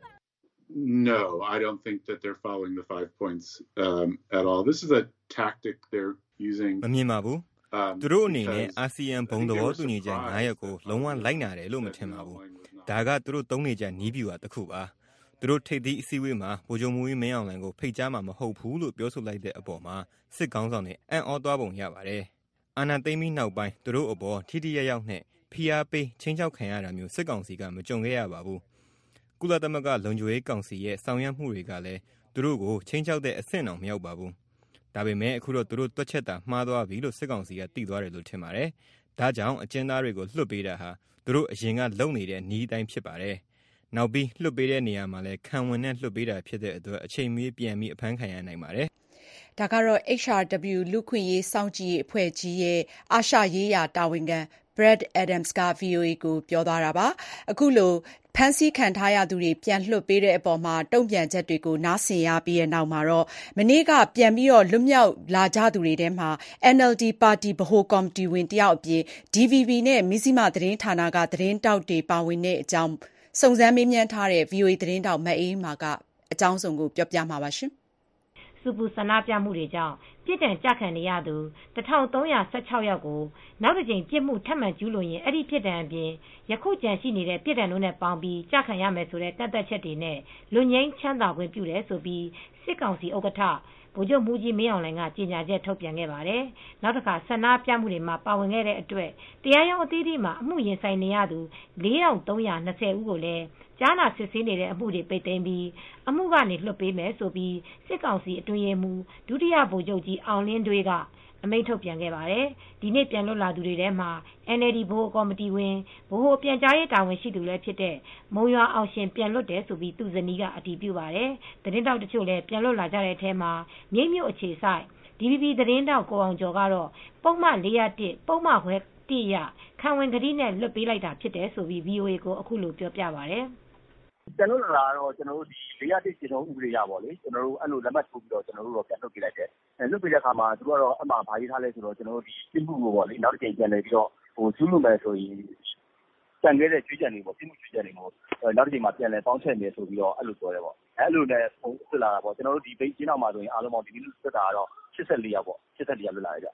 No, I don't think that they're following the five points um, at all. This is a tactic they're using. မမြင်ပါဘူး။သူတို့အနေနဲ့အာဆီယံဘုံသဘောတူညီချက်၅ရပ်ကိုလုံးဝလိုက်နာတယ်လို့မထင်ပါဘူး။ဒါကသူတို့သုံးနေကြနည်းဗျူဟာတစ်ခုပါ။သူတို့ထိပ်သီးအစည်းအဝေးမှာဗိုလ်ချုပ်မူကြီးမင်းအောင်လှိုင်ကိုဖိတ်ကြားမှာမဟုတ်ဘူးလို့ပြောဆိုလိုက်တဲ့အပေါ်မှာစစ်ကောင်းဆောင်တွေအံ့ဩသွားပုံရပါတယ်။အာဏာသိမ်းပြီးနောက်ပိုင်းသူတို့အပေါ်ထိထိရောက်ရောက်နဲ့ဖိအားပေးချင်းချောက်ခံရတာမျိုးစစ်ကောင်စီကမကြုံခဲ့ရပါဘူး။ကုလသမဂ္ဂလုံခြုံရေးကောင်စီရဲ့ဆောင်ရွက်မှုတွေကလည်းသူတို့ကိုချင်းချောက်တဲ့အဆင့်အောင်မရောက်ပါဘူး။ဒါပေမဲ့အခုတော့သူတို့တွက်ချက်တာမှားသွားပြီလို့စစ်ကောင်စီကသိသွားတယ်လို့ထင်ပါတယ်။ဒါကြောင့်အကျဉ်းသားတွေကိုလွှတ်ပေးတာဟာသူတို့အရင်ကလုပ်နေတဲ့နည်းတိုင်းဖြစ်ပါတယ်။နောက်ပြီးလွှတ်ပေးတဲ့နေရာမှာလည်းခံဝင်နဲ့လွှတ်ပေးတာဖြစ်တဲ့အတွက်အချိန်မီပြန်ပြီးအဖမ်းခံရနိုင်ပါတယ်။ဒါကတော့ H R W လူခွင့်ရေးစောင့်ကြည့်ရေးအဖွဲ့ကြီးရဲ့အာရှရေးရာတာဝန်ခံ Brad Adams က V O A ကိုပြောသွားတာပါ။အခုလိုဖမ်းဆီးခံထားရသူတွေပြန်လွှတ်ပေးတဲ့အပေါ်မှာတုံ့ပြန်ချက်တွေကိုနားဆင်ရပြီးတဲ့နောက်မှာတော့မနေ့ကပြန်ပြီးတော့လွတ်မြောက်လာကြသူတွေထဲမှာ N L D ပါတီဗဟိုကော်မတီဝင်တယောက်အပြင် D V B နဲ့မဇ္ဈိမသတင်းဌာနကသတင်းတောက်တွေပါဝင်တဲ့အကြောင်းစုံစမ်းမေးမြန်းထားတဲ့ V O A သတင်းတောက်မအေးမာကအကြောင်းစုံကိုပြောပြမှာပါရှင်။စူပူဆန္ဒပြမှုတွေကြောင့်ပြစ်ဒဏ်ကြခံနေရသူတထောင်သုံးရာ၁၆ယောက်ကိုနောက်တစ်ကြိမ်ပြစ်မှုထပ်မံကျူးလွန်ရင်အဲ့ဒီပြစ်ဒဏ်အပြင်ယခုကြံရှိနေတဲ့ပြစ်ဒဏ်တို့နဲ့ပေါင်းပြီးကြခံရမယ်ဆိုတဲ့ကန့်သက်ချက်တွေနဲ့လူငင်းချမ်းသာခွင့်ပြုတယ်ဆိုပြီးစစ်ကောင်စီဥက္ကဋ္ဌဗိုလ်ချုပ်မူကြီးမင်းအောင်လှိုင်ကကြေညာချက်ထုတ်ပြန်ခဲ့ပါတယ်။နောက်တစ်ခါဆန္ဒပြမှုတွေမှာပါဝင်ခဲ့တဲ့အတွက်တရားရုံးအသီးသီးမှာအမှုရင်ဆိုင်နေရသူ၄ထောင်သုံးရာ၂၀ဦးကိုလည်းကြားနာစစ်ဆေးနေတဲ့အမှုတွေပိတ်သိမ်းပြီးအမှုကနေလွှတ်ပေးမယ်ဆိုပြီးစစ်ကောင်စီအတွင်းရေးမှူးဒုတိယဗိုလ်ချုပ်ကြီးအောင်လင်းတွေကအမိန့်ထုတ်ပြန်ခဲ့ပါတယ်။ဒီနေ့ပြန်လွတ်လာသူတွေထဲမှာ N L D ဗဟိုကော်မတီဝင်ဗဟိုပြန်ကြားရေးတာဝန်ရှိသူလည်းဖြစ်တဲ့မုံရွာအောင်ရှင်ပြန်လွတ်တယ်ဆိုပြီးသူဇနီးကအတည်ပြုပါတယ်။သတင်းတောက်တချို့လည်းပြန်လွတ်လာကြတဲ့အထဲမှာမြိတ်မြို့အခြေစိုက် D V B သတင်းတောက်ကိုအောင်ကျော်ကတော့ပုံမှန်၄၀၁ပုံမှန်ခွဲ၁ရခံဝင်ကတိနဲ့လွတ်ပေးလိုက်တာဖြစ်တယ်ဆိုပြီး V O A ကိုအခုလိုပြောပြပါတယ်။ကျွန်တော်တို့လာတော့ကျွန်တော်တို့ဒီ၄၀၁ကျင်းတော်ဥပဒေရပါလေကျွန်တော်တို့အဲ့လိုလက်မှတ်ထိုးပြီးတော့ကျွန်တော်တို့တော့ပြန်လွတ်ပေးလိုက်တယ်အဲလွတ်ပေးတဲ့အခါမှာသူတို့ကတော့အမှဘာရေးထားလဲဆိုတော့ကျွန်တော်တို့ဒီပြမှုကိုပေါ့လေနောက်တစ်ချိန်ပြန်လည်ပြီးတော့ဟိုကျူးလွန်မယ်ဆိုရင်ကြံခဲ့တဲ့ကြွေးကြံတွေပေါ့ပြမှုကြွေးကြံတွေပေါ့နောက်တစ်ချိန်မှာပြန်လည်ပေါင်းထည့်မယ်ဆိုပြီးတော့အဲ့လိုပြောတယ်ပေါ့အဲ့လိုနဲ့ဟိုဖြစ်လာတာပေါ့ကျွန်တော်တို့ဒီဘိတ်ကျင်းအောင်မှာဆိုရင်အားလုံးပေါင်းဒီလိုလွတ်တာကတော့၈၄ယောက်ပေါ့၈၄ယောက်လွတ်လာရကြ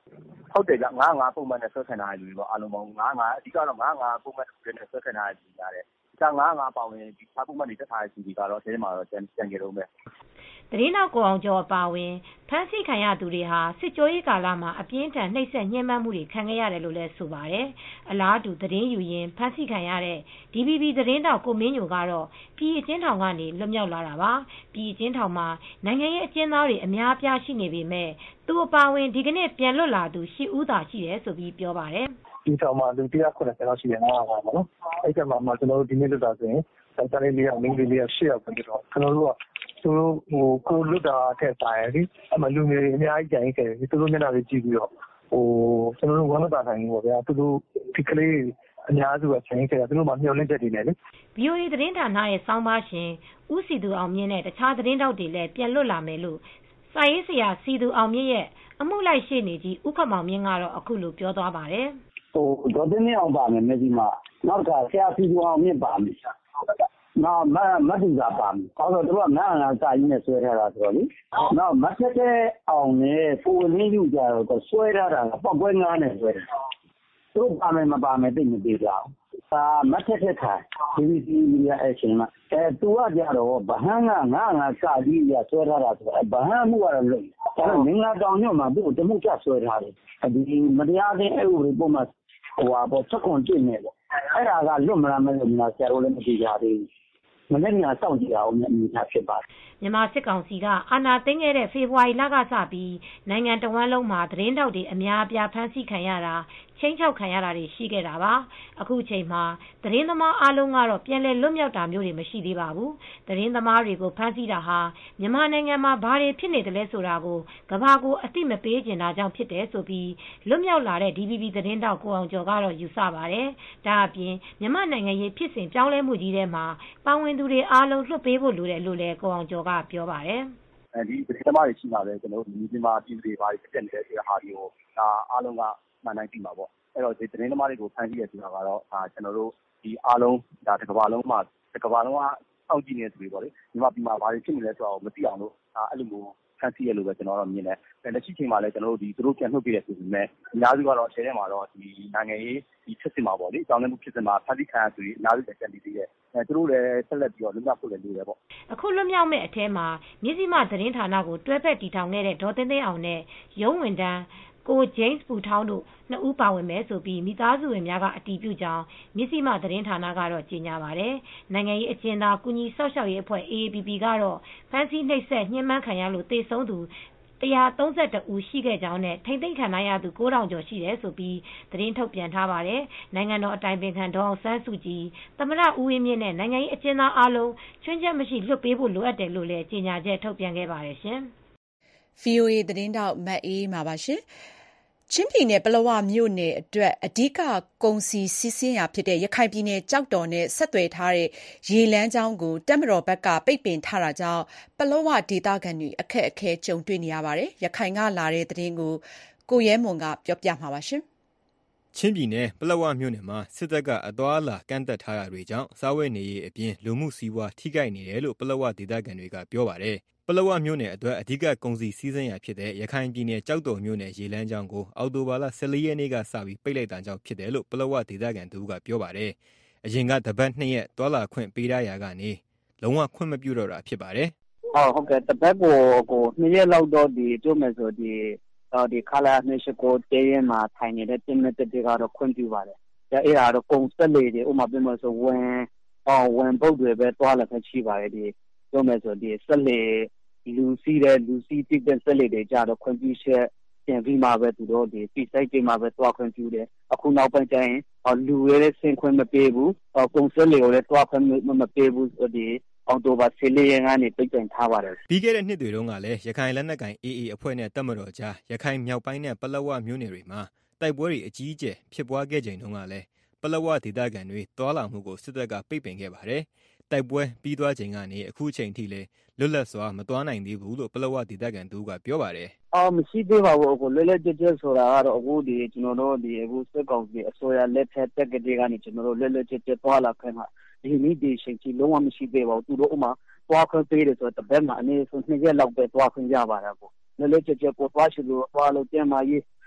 ဟုတ်တယ်ဗျငါးငါးပုံမှန်နဲ့ဆွဲခံထားရလူတွေပေါ့အားလုံးပေါင်းငါးငါးအဓိကတော့ငါးငါးပုံမှန်နဲ့ဆွဲခံထားရလူတွေရတယ်။ဒါငါးငါးပေါင်းရင်ဒီစာပုံမှန်တွေတက်ထားတဲ့လူတွေကတော့အဲဒီမှာတော့ကျန်ကျန်ကြတော့မယ်။သတင်းနောက်ကိုအောင်ကျော်အပါဝင်ဖမ်းဆီးခံရသူတွေဟာစစ်ကြောရေးကာလမှာအပြင်းထန်နှိပ်စက်ညှဉ်းပန်းမှုတွေခံခဲ့ရတယ်လို့လည်းဆိုပါတယ်။အလားတူသတင်းယူရင်းဖမ်းဆီးခံရတဲ့ ဒီ ဘီ ဘီ သတင်းတောက်ကိုမင်းညိုကတော့ပြည်အကျဉ်းထောင်ကနေလွတ်မြောက်လာတာပါ။ပြည်အကျဉ်းထောင်မှာနိုင်ငံရေးအကျဉ်းသားတွေအများအပြားရှိနေပေမဲ့သူအပါဝင်ဒီကနေ့ပြန်လွတ်လာသူရှစ်ဦးသာရှိတယ်ဆိုပြီးပြောပါတယ်။ဒီထောင်မှာလူတစ်ယောက်ခုနှစ်ဆယ်လောက်ရှိတယ်ငါးပါပါနော်။အဲ့ဒီမှာမှကျွန်တော်တို့ဒီနေ့လွတ်တာဆိုရင်စံတလေးလေးအောင်လေးလေးရှစ်ယောက်ပြန်တော့ကျွန်တော်တို့ကသူတို့ဟိုကိုလွတ်တာထက်ဆိုင်လေအမှလူငယ်အများကြီးကြိုင်ခဲ့တယ်သူတို့မျက်နှာတွေကြည့်ပြီးတော့ဟိုကျွန်တော်တို့ဝမ်းမသာနိုင်ဘူးပေါ့ဗျာသူတို့ဒီကလေးအများစုကချိန်ခဲ့တာသူတို့မှမျှော်လင့်ချက်တွေနဲ့လေဗီအိုအေ သတင်းဌာနရဲ့စောင်းပါရှင်ဦးစီသူအောင်မြင့်နဲ့တခြားသတင်းတောက်တွေလည်းပြန်လွတ်လာမယ်လို့စာရေးဆရာစီသူအောင်မြင့်ရဲ့အမှုလိုက်ရှေ့နေကြီးဦးခမောင်မြင့်ကတော့အခုလိုပြောသွားပါတယ်ဟိုဒေါ်တင်နေအောင်ပါမယ်မျက်စိမှာနောက်ကဆရာစီသူအောင်မြင့်ပါမယ်နော်မမတူတာပါမယ်။အော်ဆိုတော့ငါငါစာရင်းနဲ့ဆွဲထားတာဆိုတော့လေ။နော်မဆက်တဲ့အောင်နဲ့ကိုယ်လင်းယူကြတော့ဆွဲထားတာပောက်ကွဲငါးနဲ့ဆွဲတယ်။သူပါမယ်မပါမယ်သိမသိကြဘူး။ဒါမဆက်တဲ့ခိုင်ဒီဒီမီဒီယာအရှင်မှာအဲသူကကြတော့ဗဟန်းကငါငါစာကြီးရဆွဲထားတာဆိုတော့ဗဟန်းမှုကတော့လို့ဒါတော့မင်္ဂလာတောင်ညွန့်မှာသူ့ကိုတမှုချဆွဲထားတယ်။ဒီမတရားတဲ့အဲ့ဥပဒေပုံမှာဟိုဟာပေါ့ချက်ခွန်ကျင့်နေပေါ့။အဲ့ဒါကလွတ်မလားမလို့များဆရာတို့လည်းမသိကြသေးဘူး။မနေ့ကစောင့်ကြည့်အောင်အမြင်ထားဖြစ်ပါတယ်မြန်မာစစ်ကောင်စီကအာဏာသိမ်းခဲ့တဲ့ဖေဖော်ဝါရီလကစပြီးနိုင်ငံတော်ဝန်လုံးမှာသတင်းတောက်တွေအများအပြားဖမ်းဆီးခံရတာချင်းချောက်ခံရတာတွေရှိခဲ့တာပါအခုချိန်မှာသတင်းသမားအားလုံးကတော့ပြန်လည်လွတ်မြောက်တာမျိုးတွေမရှိသေးပါဘူးသတင်းသမားတွေကိုဖမ်းဆီးတာဟာမြန်မာနိုင်ငံမှာဘာတွေဖြစ်နေတယ်လဲဆိုတာကိုကမ္ဘာကိုအသိမပေးကျင်တာကြောင့်ဖြစ်တယ်ဆိုပြီးလွတ်မြောက်လာတဲ့ ဒီ ဘီ ဘီ သတင်းတောက်ကိုအောင်ကျော်ကတော့ယူဆပါတယ်ဒါအပြင်မြန်မာနိုင်ငံရေးဖြစ်စဉ်ပြောင်းလဲမှုကြီးထဲမှာပါဝင်သူတွေအားလုံးလွှတ်ပေးဖို့လိုတယ်လို့လည်းကိုအောင်ကျော်ကပြောပါတယ်အဲဒီသတင်းသမားတွေရှိမှပဲကျွန်တော်တို့ဒီမြန်မာပြည်တွေဘာတွေဖြစ်နေလဲဆိုတာဟာဒီကိုဒါအားလုံးကမှန်တိုင်းသိမှာပေါ့အဲ့တော့ဒီသတင်းသမားတွေကိုဖမ်းဆီးရဆိုတာကတော့ဒါကျွန်တော်တို့ဒီအားလုံးဒါတစ်ကမ္ဘာလုံးမှာတစ်ကမ္ဘာလုံးကစောင့်ကြည့်နေသူတွေပေါ့လေမြန်မာပြည်မှာဘာတွေဖြစ်နေလဲဆိုတာကိုမသိအောင်လို့ဒါအဲ့လိုမျိုးဖမ်းဆီးရလို့ပဲကျွန်တော်တို့မြင်တယ်။လက်ရှိချိန်မှာလည်းကျွန်တော်တို့ဒီသူတို့ပြန်နှုတ်ပြတဲ့ဆိုပေမဲ့အများစုကတော့အချိန်ထဲမှာတော့ဒီနိုင်ငံရေးဒီဖြစ်စဉ်မှာပေါ့လေ။ကြောင်းလည်းမှုဖြစ်စဉ်မှာဖမ်းဆီးခံရသူတွေအများစုလည်းကြံနေသေးတယ်။အဲသူတို့လည်းဆက်လက်ပြီးတော့လွတ်မြောက်ဖို့လည်းလိုတယ်ပေါ့။အခုလွတ်မြောက်မဲ့အထဲမှာမြစည်းမသတင်းဌာနကိုတွဲဖက်တည်ထောင်ခဲ့တဲ့ဒေါ်သိန်းသိန်းအောင်နဲ့ရုံးဝန်တန်းကိုဂျိမ်းစ်ပူထောင်းတို့နှစ်ဦးပါဝင်မယ်ဆိုပြီးမိသားစုဝင်များကအတည်ပြုကြောင်းမြစည်းမသတင်းဌာနကတော့ကြေညာပါတယ်။နိုင်ငံရေးအကျဉ်းသားကုညီဆော့ရှောက်ရေးအဖွဲ့ အေ အေ ပီ ပီ ကတော့ဖမ်းဆီးနှိပ်စက်ညှဉ်းပန်းခံရလို့သေဆုံးသူone hundred thirty-oneဦးရှိခဲ့ကြောင်းနဲ့ထိမ့်သိမ်းခံရသူnine thousandကျော်ရှိတယ်ဆိုပြီးသတင်းထုတ်ပြန်ထားပါတယ်။နိုင်ငံတော်အတိုင်ပင်ခံဒေါ်အောင်ဆန်းစုကြည်သမ္မတဦးဝင်းမြင့်နဲ့နိုင်ငံရေးအကျဉ်းသားအားလုံးချွင်းချက်မရှိလွှတ်ပေးဖို့လိုအပ်တယ်လို့လည်းကြေညာချက်ထုတ်ပြန်ခဲ့ပါတယ်ရှင်။ ဗွီအိုအေ သတင်းတောက်မတ်အေးမှာပါရှင်။ချင်းပြည်နယ်ပလက်ဝမြို့နယ်အတွက်အဓိကကုန်စည်စီးဆင်းရာဖြစ်တဲ့ရခိုင်ပြည်နယ်ကျောက်တော်နဲ့ဆက်သွယ်ထားတဲ့ရေလမ်းကြောင်းကိုတပ်မတော်ဘက်ကပိတ်ပင်ထားတာကြောင့်ပလက်ဝဒေသခံတွေအခက်အခဲကြုံတွေ့နေရပါတယ်။ရခိုင်ကလာတဲ့သတင်းကိုကိုရဲမွန်ကပြောပြမှာပါရှင်။ချင်းပြည်နယ်ပလက်ဝမြို့နယ်မှာစစ်တပ်ကအသွားအလာကန့်သက်ထားတာတွေကြောင့်စားဝတ်နေရေးအပြင်လူမှုစီးပွားထိခိုက်နေတယ်လို့ပလက်ဝဒေသခံတွေကပြောပါတယ်။ပလက်ဝမြို့နယ်အတွက်အဓိကကုန်စည်စီးဆင်းရာဖြစ်တဲ့ရခိုင်ပြည်နယ်ကျောက်တော်မြို့နယ်ရေလမ်းကြောင်းကိုအောက်တိုဘာလone fourရက်နေ့ကစပြီးပိတ်လိုက်တာကြောင့်ဖြစ်တယ်လို့ပလက်ဝဒေသခံတို့ကပြောပါတယ်။အရင်ကတပတ်နှစ်ရက်သွားလာခွင့်ပေးထားရာကနေလုံးဝခွင့်မပြုတော့တာဖြစ်ပါတယ်။ဟုတ်ဟုတ်ကဲ့တပတ်ကိုကိုနှစ်ရက်လောက်တော့ဒီကျုံးမယ်ဆိုဒီဒီခလာနှစ်ရှိကိုတဲရင်မှာထိုင်နေတဲ့တင်မဲ့တဲ့ကတော့ခွင့်ပြုပါတယ်။ဒါအဲ့ဒါတော့ကုန်စက်လေးတွေဥမာပြမဆိုဝင်အော်ဝင်ပုတ်တွေပဲသွားလာခဲ့ရှိပါတယ်ဒီကျုံးမယ်ဆိုဒီစက်လေးလူစီးတဲ့လူစီးတစ်တဲ့စက်လေးတွေကြတော့ခွင့်ပြုချက်ပြန်ပြီးမှပဲသူတို့ဒီပြစိုက်တွေမှာပဲသွားခွင့်ပြုတယ်အခုနောက်ပိုင်းကျရင်လူရဲဆင်ခွင့်မပေးဘူးကုန်စက်လေးကိုလည်းသွားခွင့်မပေးဘူးဒီအော်တိုဘာone fourရက်ကနေပိတ်ပင်ထားပါတယ်ပြီးခဲ့တဲ့နှစ်တွေတုန်းကလည်းရခိုင်လက်နက်ကိုင် အေအေ အဖွဲ့နဲ့တပ်မတော်ကြားရခိုင်မြောက်ပိုင်းနဲ့ပလက်ဝမြို့နယ်တွေမှာတိုက်ပွဲတွေအကြီးအကျယ်ဖြစ်ပွားခဲ့ချိန်တုန်းကလည်းပလက်ဝဒေသခံတွေတွာလာမှုကိုစစ်တပ်ကပိတ်ပင်ခဲ့ပါတယ်တိုက်ပွဲပြီးသွားချိန်ကနေအခုချိန်ထိလည်းလွတ်လပ်စွာမသွားနိုင်သေးဘူးလို့ပလက်ဝဒေသခံတို့ကပြောပါတယ်။အော်မရှိသေးပါဘူးအခုလွတ်လပ်ကြကြဆိုတာကတော့အခုဒီကျွန်တော်တို့ဒီအခုစက်ကောင်စီအစိုးရလက်ထက်တက်ကလေးကနေကျွန်တော်တို့လွတ်လပ်ကြကြသွားလာခွင့်ဟာဒီနေ့ဒီချိန်ကြီးလုံးဝမရှိသေးပါဘူးသူတို့ဥမာသွားခွင့်ပေးတယ်ဆိုတော့တပတ်မှာအနေဆုံးနှစ်ရက်လောက်ပဲသွားခွင့်ရပါတယ်ကိုလွတ်လပ်ကြကြကိုသွားရှိလို့သွားလို့ပြန်มาရေး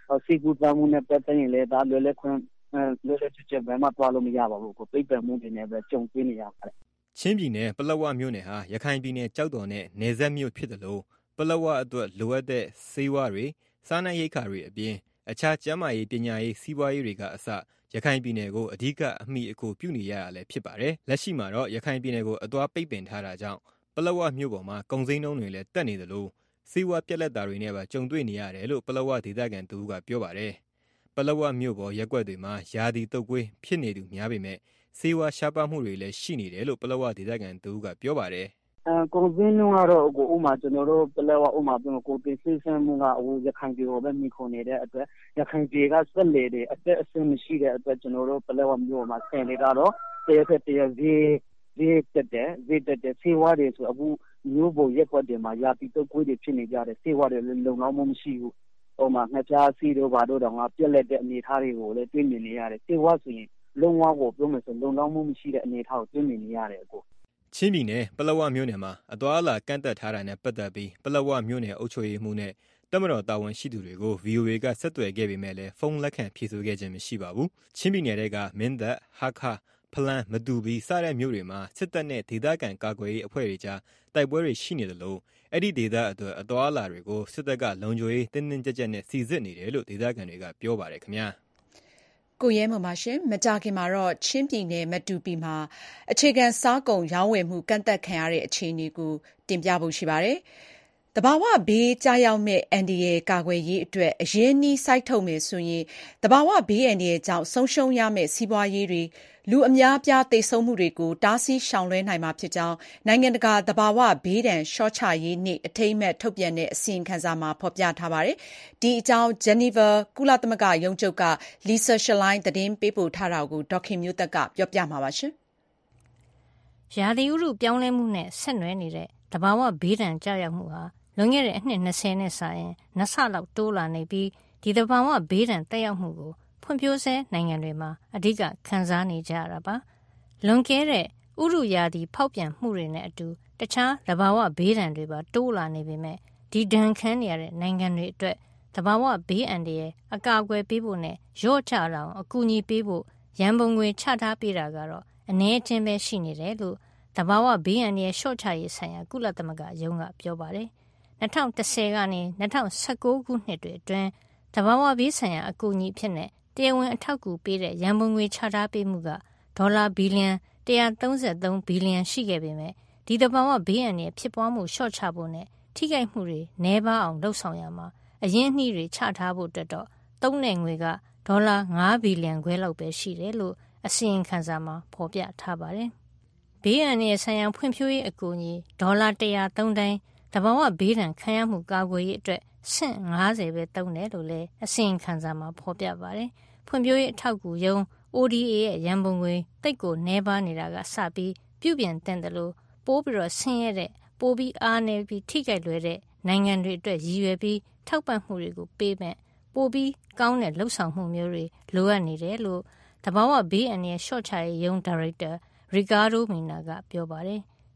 စေကူတာမှုနဲ့ပတ်သက်ရင်လည်းဒါလွယ်လွယ်ခွင့်လွယ်လွယ်ကျွတ်ကျွတ်ဘယ်မှသွားလို့မရပါဘူးကိုပိတ်ပင်မှုတွေနဲ့ပဲကြုံတွေ့နေရပါတယ်ချင်းပြည်နယ်ပလက်ဝမြို့နယ်ဟာရခိုင်ပြည်နယ်ကြောက်တော်နဲ့နယ်စပ်မြို့ဖြစ်တယ်လို့ပလက်ဝအတွက်လိုအပ်တဲ့ဆေးဝါးတွေစားနပ်ရိက္ခာတွေအပြင်အခြားကျန်းမာရေးပညာရေးစီးပွားရေးတွေကအစရခိုင်ပြည်နယ်ကိုအဓိကအမိအကိုပြုနေရတာလည်းဖြစ်ပါတယ်လက်ရှိမှာတော့ရခိုင်ပြည်နယ်ကိုအသွားပိတ်ပင်ထားတာကြောင့်ပလက်ဝမြို့ပေါ်မှာကုန်စိမ်းနှုန်းတွေလည်းတက်နေတယ်လို့စီးဝါပြက်လက်တာတွေနဲ့ပါကြုံတွေ့နေရတယ်လို့ပလက်ဝဒေသခံတူကပြောပါတယ်ပလက်ဝမြို့ပေါ်ရက်ွက်တွေမှာယာဒီတုတ်ကွေးဖြစ်နေသူများပေမဲ့စေဝါရှားပါမှုတွေလည်းရှိနေတယ်လို့ပလက်ဝဒေသခံတူကပြောပါတယ်အဲကုန်စည်နှုန်းကတော့ကိုဥမာကျွန်တော်တို့ပလက်ဝဥမာပြောကိုတင်စစ်ဆန်းမှုကဟိုရခိုင်ပြည်ကိုပဲမိခုနေတဲ့အတွက်ရခိုင်ပြည်ကဆက်လေတယ်အသက်အဆင့်မရှိတဲ့အတွက်ကျွန်တော်တို့ပလက်ဝမြို့မှာဆင်နေတော့တရဖက်တရဈေးဈေးတက်တယ်ဈေးတက်တယ်စေဝါတွေဆိုအခုမြို့ပေါ်ရက်ွက်တွေမှာယာတီတုတ်ကွေးတွေဖြစ်နေကြတယ်စေဝါတွေလည်းလုံလောက်မှုမရှိဘူးဟိုမှာငှက်ပြားစီတို့ဘာတို့တော့ငါပြက်လက်တဲ့အနေအထားတွေကိုလည်းတွေ့မြင်နေရတယ်စေဝါဆိုရင်လုံးဝကိုပြောမယ်ဆိုလုံလောက်မှုမရှိတဲ့အနေအထားကိုတွေ့မြင်နေရတယ်အခုချင်းပြည်နယ်ပလက်ဝမြို့နယ်မှာအသွာအလာကန့်သက်ထားတာနဲ့ပတ်သက်ပြီးပလက်ဝမြို့နယ်အုပ်ချုပ်ရေးမှူးနဲ့တမတော်တာဝန်ရှိသူတွေကို ဗီအိုအေ ကဆက်သွယ်ခဲ့ပေမဲ့လည်းဖုန်းလက်ခံဖြေဆိုခဲ့ခြင်းမရှိပါဘူးချင်းပြည်နယ်ကမင်းတပ်ဟာခါဖလန်းမတူပီစတဲ့မြို့တွေမှာစစ်တပ်နဲ့ဒေသခံကာကွယ်ရေးအဖွဲ့တွေကြားတိုက်ပွဲတွေရှိနေတယ်လို့အဲ့ဒီဒေသအတွက်အသွာအလာတွေကိုစစ်တပ်ကလုံခြုံရေးတင်းတင်းကြပ်ကြပ်နဲ့စီစစ်နေတယ်လို့ဒေသခံတွေကပြောပါတယ်ခင်ဗျာကိုရဲမမရှင်မကြခင်မှာတော့ချင်းပြည်နယ်မတူပီမှာအခြေခံစားကုန်ရောင်းဝယ်မှုကန့်သက်ခံရတဲ့အခြေအနေကိုတင်ပြဖို့ရှိပါတယ်။တဘာဝဘေးကြားရောက်မဲ့အန်ဒီရဲ့ကာကွယ်ရေးအတွက်အရေးနီးစိုက်ထုတ်မယ်ဆိုရင်တဘာဝဘေးအန်ဒီရဲ့ကြောင့်ဆုံးရှုံးရမယ့်စီးပွားရေးတွေလူအများပြားသိဆုံးမှုတွေကိုတားဆီးရှောင်လွှဲနိုင်မှာဖြစ်ကြောင်းနိုင်ငံတကာတဘာဝဘေးဒဏ်ရှော့ချရေးနေ့အထိမ်းအမှတ်ထုတ်ပြန်တဲ့အစီရင်ခံစာမှာဖော်ပြထားပါတယ်။ဒီအကြောင်းဂျနီဗာကုလသမဂ္ဂရုံးချုပ်ကလီဆာရှလိုင်းသတင်းပေးပို့ထားတာကိုဒေါက်ခင်မျိုးသက်ကပြောပြမှာပါရှင်။ရာသီဥတုပြောင်းလဲမှုနဲ့ဆက်နွယ်နေတဲ့တဘာဝဘေးဒဏ်ကြောက်ရောက်မှုဟာလွန်ခဲ့တဲ့အနှစ်၂၀နဲ့စာရင်နှစ်ဆလောက်တိုးလာနေပြီးဒီတဘာဝဘေးဒဏ်တက်ရောက်မှုကိုဖွံ့ဖြိုးဆဲနိုင်ငံတွေမှာအဓိကခံစားနေကြရတာပါလွန်ကဲတဲ့ဥရုရာသီဖောက်ပြန်မှုတွေနဲ့အတူတခြားသဘာဝဘေးဒဏ်တွေပါတိုးလာနေပေမဲ့ဒီဒဏ်ခံနေရတဲ့နိုင်ငံတွေအတွက်သဘာဝဘေးအန္တရာယ်အကာအကွယ်ပေးဖို့နဲ့ရော့ချအောင်အကူအညီပေးဖို့ရန်ပုံငွေချထားပေးတာကတော့အနည်းအကျဉ်းပဲရှိနေတယ်လို့သဘာဝဘေးအန္တရာယ်ရှော့ချရေးဆိုင်ရာကုလသမဂ္ဂရုံးကပြောပါတယ်၂၀၁၀ကနေ၂၀၁၉ခုနှစ်တွေအတွင်းသဘာဝဘေးဆိုင်ရာအကူအညီဖြစ်တဲ့တရားဝင်အထောက်အကူပေးတဲ့ရန်ပုံငွေချထားပေးမှုကဒေါ်လာဘီလီယံ၁၃၃ဘီလီယံရှိခဲ့ပေမဲ့ဒီသဘာဝဘေးအန္တရာယ်ဖြစ်ပွားမှုလျှော့ချဖို့နဲ့ထိခိုက်မှုတွေနည်းပါးအောင်လှုံ့ဆော်ရမှာအရင်းအနှီးတွေချထားဖို့အတွက်တော့သုံးတဲ့ငွေကဒေါ်လာ၅ဘီလီယံခွဲလောက်ပဲရှိတယ်လို့အစီရင်ခံစာမှာဖော်ပြထားပါတယ်။ဘေးအန္တရာယ်ဆိုင်ရာဖွံ့ဖြိုးရေးအကူအညီဒေါ်လာ၁၀၃တိုင်းသဘာဝဘေးဒဏ်ခံရမှုကာကွယ်ရေးအတွက်ဆင့်၅၀ပဲသုံးတယ်လို့လည်းအစီရင်ခံစာမှာဖော်ပြပါတယ်။ဖွံ့ဖြိုးရေးအထောက်အကူရုံး အို ဒီ အေ ရဲ့ရန်ပုံငွေတိတ်ကိုနှဲပါနေတာကစပြီးပြုပြင်တင်တယ်လို့ပိုးပြီးတော့ဆင်းရဲတဲ့ပိုးပြီးအားနေပြီးထိခိုက်လွယ်တဲ့နိုင်ငံတွေအတွက်ရည်ရွယ်ပြီးထောက်ပံ့မှုတွေကိုပေးမဲ့ပိုးပြီးကောင်းတဲ့လှုပ်ဆောင်မှုမျိုးတွေလိုအပ်နေတယ်လို့တဘာဝဘေးအန္တရာယ်ရှော့ချရေးရုံးဒါရိုက်တာရီကာဒိုမီနာကပြောပါတယ်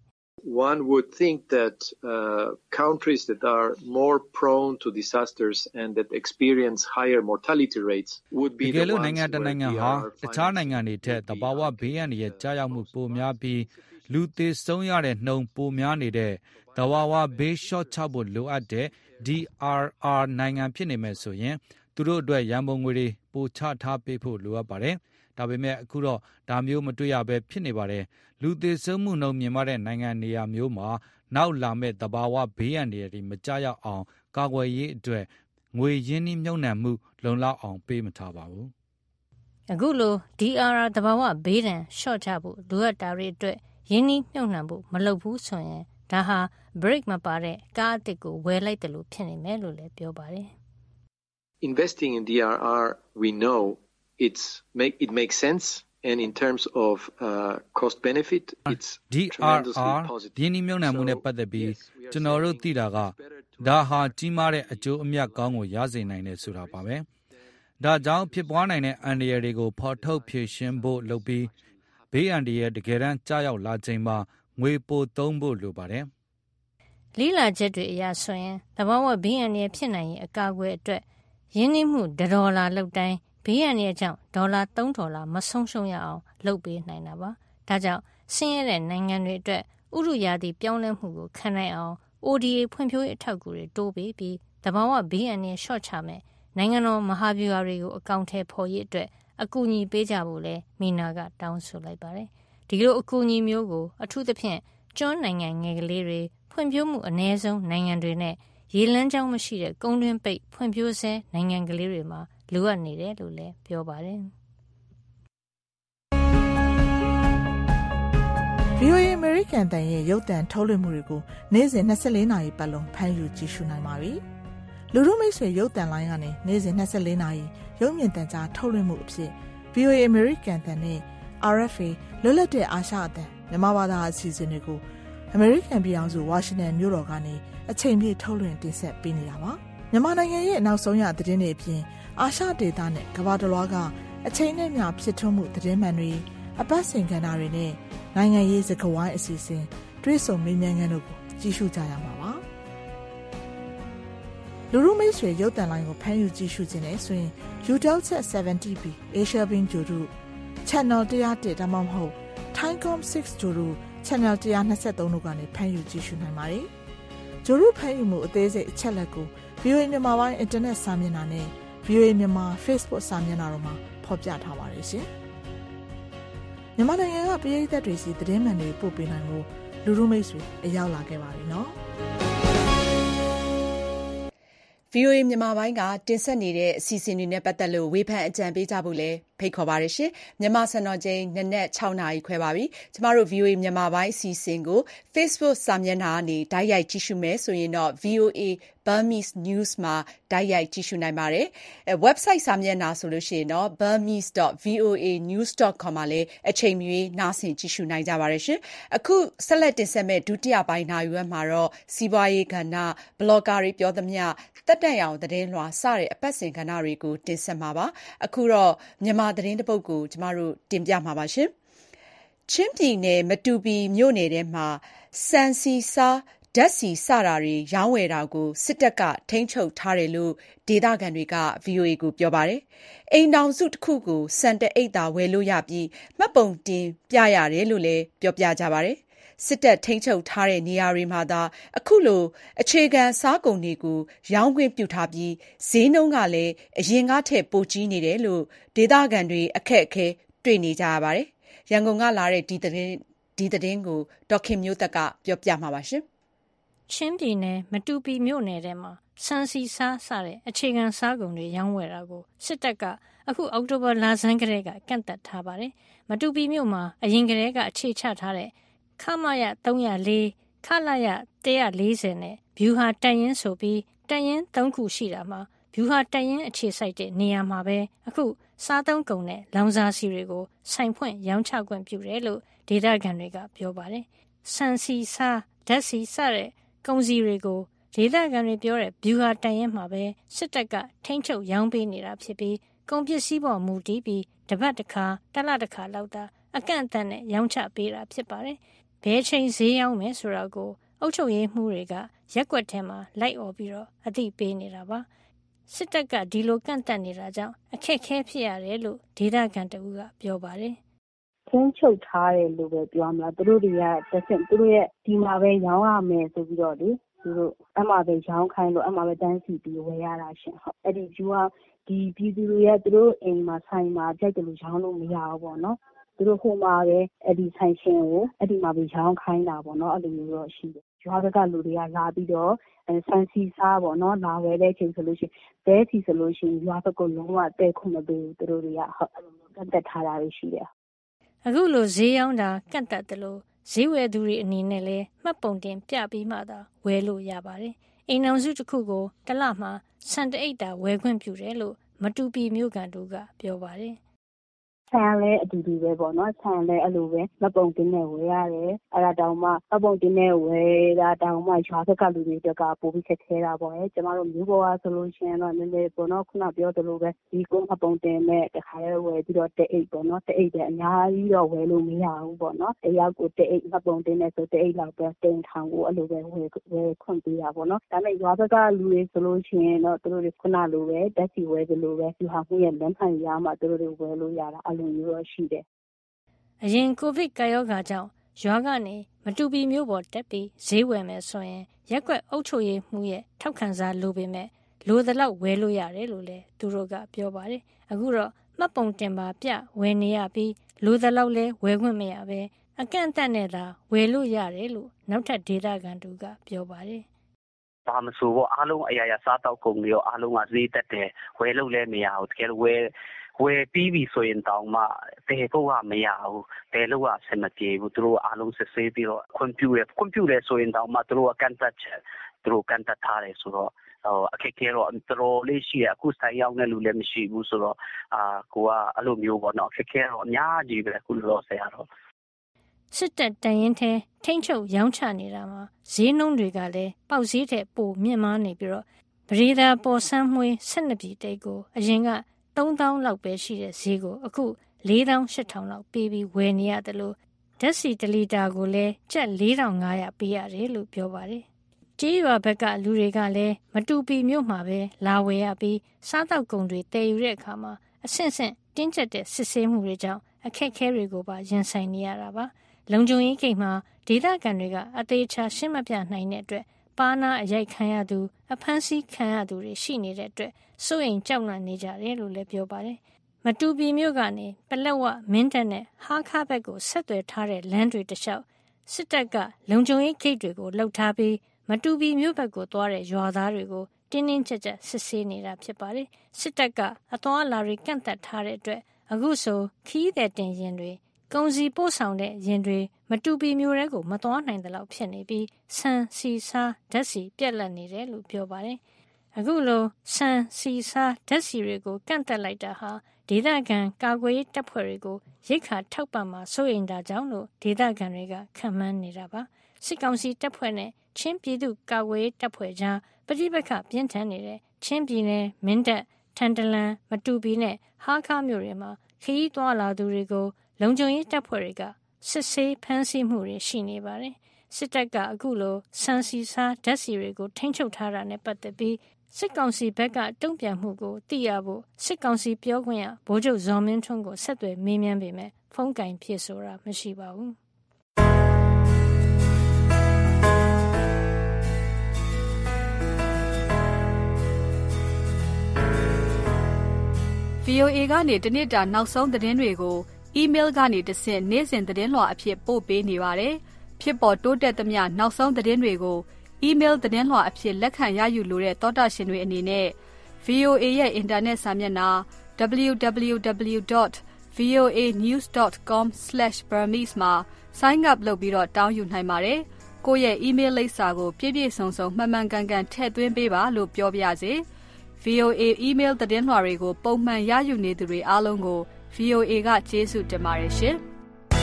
One would think that uh, countries that are more prone to disasters and that experience higher mortality rates would be the ones နိုင်ငံတနိုင်ငံဟာတခြားနိုင်ငံတွေထက်သဘာဝဘေးအန္တရာယ်ကြားရောက်မှုပိုများပြီးလူသေဆုံးရတဲ့နှုန်းပိုများနေတဲ့သဘာဝဘေးရှော့ချဖို့လိုအပ်တဲ့ ဒီ အာရ် အာ နိုင်ငံဖြစ်နေမယ်ဆိုရင်သူတို့အတွက်ရန်ပုံငွေတွေပိုချထားပေးဖို့လိုအပ်ပါတယ်။ဒါပေမဲ့အခုတော့ဒါမျိုးမတွေ့ရဘဲဖြစ်နေပါတယ်။လူသေဆုံးမှုနှုန်းမြင့်မားတဲ့နိုင်ငံနေရာမျိုးမှာနောက်လာမဲ့သဘာဝဘေးအန္တရာယ်တွေမကြရောက်အောင်ကာကွယ်ရေးအတွက်ငွေရင်းနှီးမြှုပ်နှံမှုလုံလောက်အောင်ပေးမထားပါဘူး။အခုလို ဒီ အာရ် အာ သဘာဝဘေးဒဏ်ရှော့ချဖို့လိုအပ်တာတွေအတွက်ရင်းနှီးမြှုပ်နှံဖို့မလုပ်ဘူးဆိုရင်ဒါဟာ break မပါတဲ့ကားအသစ်ကိုဝယ်လိုက်တယ်လို့ဖြစ်နေမယ်လို့လည်းပြောပါတယ်။ Investing in ဒီ အာရ် အာ we know it's make it makes sense and in terms of uh, cost benefit it's ဒီ အာရ် အာ ရင်းနှီးမြှုပ်နှံမှုနဲ့ပတ်သက်ပြီးကျွန်တော်တို့သိတာကဒါဟာကြီးမားတဲ့အကျိုးအမြတ်ကောင်းကိုရစေနိုင်တယ်ဆိုတာပါပဲ။ဒါကြောင့်ဖြစ်ပွားနိုင်တဲ့အန္တရာယ်တွေကိုဖော်ထုတ်ဖြေရှင်းဖို့လုပ်ပြီးဘေးအန္တရာယ်တကယ်တမ်းကြားရောက်လာချိန်မှာငွေပိုသုံးဖို့လိုပါတယ်။လေးလာချက်တွေအရဆိုရင်သဘာဝဘေးအန္တရာယ်ဖြစ်နိုင်ရင်အကာအကွယ်အတွက်ရင်းနှီးမှုတစ်ဒေါ်လာလောက်တိုင်းဘေးရန်ရဲ့ကြောင့်ဒေါ်လာသုံးဒေါ်လာမဆုံးရှုံးရအောင်လုပ်ပေးနိုင်တာပါ။ဒါကြောင့်ဆင်းရဲတဲ့နိုင်ငံတွေအတွက်ဥတုရာသီပြောင်းလဲမှုကိုခံနိုင်အောင် O D A ဖွံ့ဖြိုးရေးအထောက်အကူတွေတိုးပေးပြီးတဘာဝဘေးအန္တရာယ်လျှော့ချမယ်နိုင်ငံတော်မဟာဗျူဟာတွေကိုအကောင့်ထဲပေါ်ရေးအတွက်အကူအညီပေးကြဖို့လဲမီနာကတောင်းဆိုလိုက်ပါတယ်။ဒီလိုအကူအညီမျိုးကိုအထူးသဖြင့်ကျွန်းနိုင်ငံငယ်ကလေးတွေဖွံ့ဖြိုးမှုအနည်းဆုံးနိုင်ငံတွေနဲ့ရေလမ်းကြောင်းမရှိတဲ့ကုန်းတွင်းပိတ်ဖွံ့ဖြိုးဆဲနိုင်ငံကလေးတွေမှာလိုအပ်နေတယ်လို့လည်းပြောပါတယ်။ V O A American တန်ရဲ့ရုပ်သံထုတ်လွှင့်မှုတွေကိုနေ့စဉ်နှစ်ဆယ့်လေးနာရီပတ်လုံးဖမ်းယူကြည့်ရှုနိုင်ပါပြီ။လူတို့မိတ်ဆွေရုပ်သံလိုင်းကနေနေ့စဉ်နှစ်ဆယ့်လေးနာရီရုပ်မြင်သံကြားထုတ်လွှင့်မှုအဖြစ် V O A American တန်နဲ့ R F A လွတ်လပ်တဲ့အာရှအသံမြန်မာဘာသာအစီအစဉ်တွေကို American ပြည်အောင်စုဝါရှင်တန်မြို့တော်ကနေအချိန်ပြည့်ထုတ်လွှင့်တင်ဆက်ပေးနေတာပါ။မြန်မာနိုင်ငံရဲ့နောက်ဆုံးရသတင်းတွေအပြင်အာရှဒေသနဲ့ကမ္ဘာတစ်လွှားကအချိန်နဲ့မျှဖြစ်ထွန်းမှုသတင်းမှန်တွေအပတ်စဉ်ကဏ္ဍတွေနဲ့နိုင်ငံရေးစကားဝိုင်းအစီအစဉ်တွေးဆုံမေးမြန်းခန်းတို့ကိုကြည့်ရှုကြရမှာပါလူလူမိတ်ဆွေရုပ်သံလိုင်းကိုဖမ်းယူကြည့်ရှုခြင်းနဲ့ဆိုရင် Eutelsat ဆယ်ဗန်တီ B Asia Bin ဂျိုရု Channel one oh oneဒါမှမဟုတ် Thaicom six ဂျိုရု Channel one twenty-threeတို့ကနေဖမ်းယူကြည့်ရှုနိုင်ပါတယ်ဂျိုရုဖမ်းယူမှုအသေးစိတ်အချက်လက်ကို V O A မြန်မာပိုင်း Internet စာမျက်နှာနဲ့ V O A မြန်မာ Facebook စာမျက်နှာတို့မှာဖော်ပြထားပါတယ်ရှင်မြန်မာနိုင်ငံကပြည်သက်တွေစီသတင်းမှန်တွေပို့ပေးနိုင်လို့လူလူမိတ်ဆွေအရောက်လာခဲ့ပါပြီနော် V O A မြန်မာပိုင်းကတင်ဆက်နေတဲ့အစီအစဉ်တွေနဲ့ပတ်သက်လို့ဝေဖန်အကြံပေးကြဖို့လဲဖိတ်ခေါ်ပါရရှင်မြန်မာစံတော်ချိန်နနက်sixနာရီခွဲပါပြီကျမတို့ V O A မြန်မာပိုင်းအစီအစဉ်ကို Facebook စာမျက်နှာကနေတိုက်ရိုက်ကြည့်ရှုမယ်ဆိုရင်တော့ V O A Burmese News မှာတိုက်ရိုက်ကြည့်ရှုနိုင်ပါတယ်အဲ website စာမျက်နှာဆိုလို့ရှိရင်တော့ burmese dot v o a news dot com မှာလည်းအချိန်မီနားဆင်ကြည့်ရှုနိုင်ကြပါတယ်ရှင်အခုဆက်လက်တင်ဆက်မဲ့ဒုတိယပိုင်းနာရီဝက်မှာတော့စီးပွားရေးကဏ္ဍဘလော့ဂါတွေပြောသမျှတက်တန့်အောင်သတင်းလွှာစတဲ့အပတ်စဉ်ကဏ္ဍတွေကိုတင်ဆက်မှာပါအခုတော့မြန်မာသတင်းတစ်ပုဒ်ကိုကျမတို့တင်ပြမှာပါရှင်ချင်းပြည်နယ်မတူပီမြို့နယ်ထဲမှာစံစီစားဓာတ်ဆီစတာတွေရောင်းဝယ်တာကိုစစ်တပ်ကထိန်းချုပ်ထားတယ်လို့ဒေသခံတွေက V O A ကိုပြောပါတယ်အိမ်တောင်စုတစ်ခုကိုစံတအိတ်သာဝယ်လို့ရပြီးမှတ်ပုံတင်ပြရတယ်လို့လည်းပြောပြကြပါတယ်စစ်တပ်ထိန်းချုပ်ထားတဲ့နေရာတွေမှာသာအခုလိုအခြေခံစားကုန်တွေကိုရောင်းခွင့်ပြုထားပြီးဈေးနှုန်းကလည်းအရင်ကထက်ပိုကြီးနေတယ်လို့ဒေသခံတွေအခက်အခဲတွေ့နေကြရပါတယ်ရန်ကုန်ကလာတဲ့ဒီသတင်းဒီသတင်းကိုဒေါက်ခင်မျိုးသက်ကပြောပြမှာပါရှင်ချင်းပြည်နယ်မတူပီမြို့နယ်ထဲမှာစံစီစားစတဲ့အခြေခံစားကုန်တွေရောင်းဝယ်တာကိုစစ်တပ်ကအခုအောက်တိုဘာလဆန်းကတည်းကကန့်သတ်ထားပါတယ်မတူပီမြို့မှာအရင်ကတည်းကအခြေချထားတဲ့ခမရthree oh fourခလရone fortyနဲ့ဗျူဟာတပ်ရင်းဆိုပြီးတပ်ရင်းthreeခုရှိတာမှာဗျူဟာတပ်ရင်းအခြေစိုက်တဲ့နေရာမှာပဲအခုစားသုံးကုန်နဲ့လောင်စာဆီတွေကိုဆိုင်ဖွင့်ရောင်းချခွင့်ပြုတယ်လို့ဒေသခံတွေကပြောပါတယ်စံစီစားဓာတ်ဆီစတဲ့ကုန်စည်တွေကိုဒေသခံတွေပြောတဲ့ဗျူဟာတန်ရင်မှာပဲစစ်တပ်ကထိန်းချုပ်ရောင်းပေးနေတာဖြစ်ပြီးကုန်ပစ္စည်းပေါ်မူတည်ပြီးတပတ်တစ်ခါတစ်လတစ်ခါလောက်သာအကန့်အသတ်နဲ့ရောင်းချပေးတာဖြစ်ပါတယ်။ဘယ်ချိန်ဈေးရောင်းမယ်ဆိုတာကိုအုပ်ချုပ်ရေးမှူးတွေကရက်ကွက်ထဲမှာလိုက်អော်ပြီးတော့အသိပေးနေတာပါ။စစ်တပ်ကဒီလိုကန့်သတ်နေတာကြောင့်အခက်အခဲဖြစ်ရတယ်လို့ဒေသခံတဦးကပြောပါတယ်။ချင်းချုပ်ထားတယ်လို့ပဲပြောမလားသူတို့တွေကတစ်ဆင့်သူတို့ရဲ့ဒီမှာပဲရောင်းရမယ်ဆိုပြီးတော့လေသူတို့အမှပဲရောင်းခိုင်းလို့အမှပဲတန်းစီပြီးဝယ်ရတာရှင်ဟုတ်အဲ့ဒီကျူကဒီပြည်သူတွေရဲ့သူတို့အိမ်မှာဆိုင်မှာကြိုက်တယ်လို့ရောင်းလို့မရဘူးပေါ့နော်သူတို့ဟိုမှာပဲအဲ့ဒီဆိုင်ရှင်ကိုအဲ့ဒီမှာပဲရောင်းခိုင်းတာပေါ့နော်အဲ့လိုမျိုးတော့ရှိတယ်ရွာကလူတွေကလာပြီးတော့ဆန်စီစားပေါ့နော်လာဝယ်တဲ့ချိန်ဆိုလို့ရှိရင်ဘဲစီဆိုလို့ရှိရင်ရွာဘက်ကလုံးဝတဲခုမပေးဘူးသူတို့တွေကဟုတ်အဲ့လိုမျိုးကန့်သက်ထားတာရှိတယ်အခုလိုဈေးရောင်းတာကန့်သက်တယ်လို့ဈေးဝယ်သူတွေအနေနဲ့လည်းမှတ်ပုံတင်ပြပြီးမှသာဝယ်လို့ရပါတယ်။အိမ်အောင်စုတစ်ခုကိုတစ်လမှစံတအိတ်တာဝယ်ခွင့်ပြုတယ်လို့မတူပီမြို့ကန်တို့ကပြောပါတယ်ဆန်လည်းအတူတူပဲပေါ့နော်ဆန်လည်းအဲ့လိုပဲမပုံတင်နဲ့ဝယ်ရတယ်အဲ့ဒါတောင်မှမပုံတင်နဲ့ဝယ်တာတောင်မှရွာဘက်ကလူတွေတက်ကပိုပြီးခက်ခဲတာပေါ့လေကျမတို့မျိုးပေါ်ကဆိုလို့ရှိရင်တော့နည်းနည်းပေါ့နော်ခုနပြောသလိုပဲဒီကုန်းမပုံတင်နဲ့တခါရဲဝယ်ပြီးတော့တအိတ်ပေါ့နော်တအိတ်တဲ့အများကြီးတော့ဝယ်လို့မရဘူးပေါ့နော်တယောက်ကိုတအိတ်မပုံတင်နဲ့ဆိုတအိတ်လောက်ပဲတင်ထောင်ကိုအဲ့လိုပဲဝယ်ဝယ်ခွင့်ပေးတာပေါ့နော်ဒါပေမဲ့ရွာဘက်ကလူတွေဆိုလို့ရှိရင်တော့သူတို့တွေခုနလိုပဲတက်စီဝယ်ကြလို့ပဲဒီဟာမှုရဲ့လမ်းမှန်ရမှသူတို့တွေဝယ်လို့ရတာအလုံးမျိုးတော့ရှိတယ်အရင်ကိုဗစ်ကာရောဂါကြောင့်ရွာကနေမတူပီမျိုးပေါ်တက်ပြီးဈေးဝယ်မယ်ဆိုရင်ရက်ကွက်အုပ်ချုပ်ရေးမှုရဲ့ထောက်ခံစာလိုပေမဲ့လိုသလောက်ဝယ်လို့ရတယ်လို့လည်းသူတို့ကပြောပါတယ်အခုတော့မှတ်ပုံတင်ပါပြဝယ်နေရပြီးလိုသလောက်လဲဝယ်ခွင့်မရပဲအကန့်အသတ်နဲ့သာဝယ်လို့ရတယ်လို့နောက်ထပ်ဒေတာကန်တူကပြောပါတယ်ဘာမဆိုတော့အားလုံးအရာရာစားတော့ကုန်ပြီးတော့အားလုံးကဈေးတက်တယ်ဝယ်လို့လည်းမရဘူးတကယ်ဝယ်ဝယ်ပြီးပြီဆိုရင်တောင်မှတည်ဖို့ကမရဘူးတည်လို့ကဆက်မပြေဘူးသူတို့အားလုံးစစ်ဆေးပြီးတော့ကွန်ပျူတာကွန်ပျူတာဆိုရင်တောင်မှသူတို့ကကန်တက်ချက်သူတို့ကန်တက်ထားတယ်ဆိုတော့အခက်ခဲတော့တော်လေးရှိရအခုဆိုင်ရောက်တဲ့လူလည်းမရှိဘူးဆိုတော့အာကိုကအဲ့လိုမျိုးပေါ့နော်အခက်ခဲတော့အများကြီးပဲအခုလောဆယ်ရတော့စစ်တပ်တန်ရင်ထဲထိမ့်ချုပ်ရောင်းချနေတာမှာဈေးနှုန်းတွေကလည်းပေါက်ဈေးထက်ပိုမြင့်မားနေပြီးတော့ပရိသာပေါ်ဆန်းမွေး၁၂ပြည်တိတ်ကိုအရင်ကသုံးသောင်းလောက်ပဲရှိတဲ့ဈေးကိုအခုလေးသောင်းရှစ်ထောင်လောက်ပေးပြီးဝယ်နေရတယ်လို့ဓာတ်ဆီတစ်လီတာကိုလည်းကျပ်လေးထောင်ငါးရာပေးရတယ်လို့ပြောပါတယ်။ကြေးရွာဘက်ကလူတွေကလည်းမတူပီမြို့မှာပဲလာဝယ်ရပြီးစားတောက်ကုန်တွေတည်ယူတဲ့အခါမှာအဆင့်ဆင့်တင်းကျပ်တဲ့စစ်ဆေးမှုတွေကြောင့်အခက်အခဲတွေကိုပါရင်ဆိုင်နေရတာပါ။လုံခြုံရေးကိတ်မှာဒေသခံတွေကအသေးချာရှင်းမပြနိုင်တဲ့အတွက်ပါနာအရိုက်ခံရသူအဖမ်းဆီးခံရသူတွေရှိနေတဲ့အတွက်စိုးရိမ်ကြောက်လန့်နေကြတယ်လို့လည်းပြောပါတယ်။မတူပီမြို့ကနေပလက်ဝမင်းတပ်နဲ့ဟာခါဘက်ကိုဆက်သွယ်ထားတဲ့လမ်းတွေတစ်လျှောက်စစ်တပ်ကလုံခြုံရေးဂိတ်တွေကိုလှုပ်ထားပြီးမတူပီမြို့ဘက်ကိုသွားတဲ့ရွာသားတွေကိုတင်းတင်းကြပ်ကြပ်စစ်ဆေးနေတာဖြစ်ပါတယ်။စစ်တပ်ကအသွားအလာတွေကန့်သတ်ထားတဲ့အတွက်အခုဆိုခီးတဲ့တင်ရင်တွေကုန်စည်ပို့ဆောင်တဲ့ရင်တွေမတူပီမျိုးတွေကိုမသွားနိုင်တဲ့လောက်ဖြစ်နေပြီးဆန်စီစားဓာတ်စီပြက်လက်နေတယ်လို့ပြောပါတယ်။အခုလိုဆန်စီစားဓာတ်စီတွေကိုကန့်သက်လိုက်တာဟာဒေသခံကာကွယ်ရေးတပ်ဖွဲ့တွေကိုရိတ်ခါထောက်ပံ့မှာစိုးရိမ်တာကြောင့်လို့ဒေသခံတွေကခန့်မှန်းနေတာပါ။စစ်ကောင်စီတပ်ဖွဲ့နဲ့ချင်းပြည်သူကာကွယ်ရေးတပ်ဖွဲ့ကြားပဋိပက္ခပြင်းထန်နေတဲ့ချင်းပြည်နယ်မင်းတပ်ထန်တလန်မတူပီနဲ့ဟာခါမြို့တွေမှာခရီးသွားလာသူတွေကိုလုံခြုံရေးတပ်ဖွဲ့တွေကစစ်ဆေးဖမ်းဆီးမှုတွေရှိနေပါတယ်။စစ်တပ်ကအခုလိုစံစီစားဓာတ်စီတွေကိုထိန်းချုပ်ထားတာနဲ့ပတ်သက်ပြီးစစ်ကောင်စီဘက်ကတုံ့ပြန်မှုကိုသိရဖို့စစ်ကောင်စီပြောခွင့်ရဗိုလ်ချုပ်ဇော်မင်းထွန်းကိုဆက်သွယ်မေးမြန်းပေမဲ့ဖုန်းကင်ဖြေဆိုတာမရှိပါဘူး။ဗွီအိုအေ ကနေတနေ့တာနောက်ဆုံးသတင်းတွေကိုအီးမေးလ်ကနေတဆင့်နေ့စဉ်သတင်းလွှာအဖြစ်ပို့ပေးနေပါတယ်။ဖြစ်ပေါ်တိုးတက်သမျှနောက်ဆုံးသတင်းတွေကိုအီးမေးလ်သတင်းလွှာအဖြစ်လက်ခံရယူလိုတဲ့သောတာရှင်တွေအနေနဲ့ ဗွီအိုအေ ရဲ့အင်တာနက်စာမျက်နှာ double u double u double u dot voa news dot com slash burmese မှာ sign up လုပ်ပြီးတော့တောင်းယူနိုင်ပါတယ်။ကိုယ့်ရဲ့အီးမေးလ်လိပ်စာကိုပြည့်ပြည့်စုံစုံမှန်မှန်ကန်ကန်ထည့်သွင်းပေးပါလို့ပြောပါရစေ။ဗွီအိုအေ email သတင်းလွှာတွေကိုပုံမှန်ရယူနေသူတွေအားလုံးကို ဗွီအိုအေ ကကျေးဇူးတင်ပါတယ်ရှင်။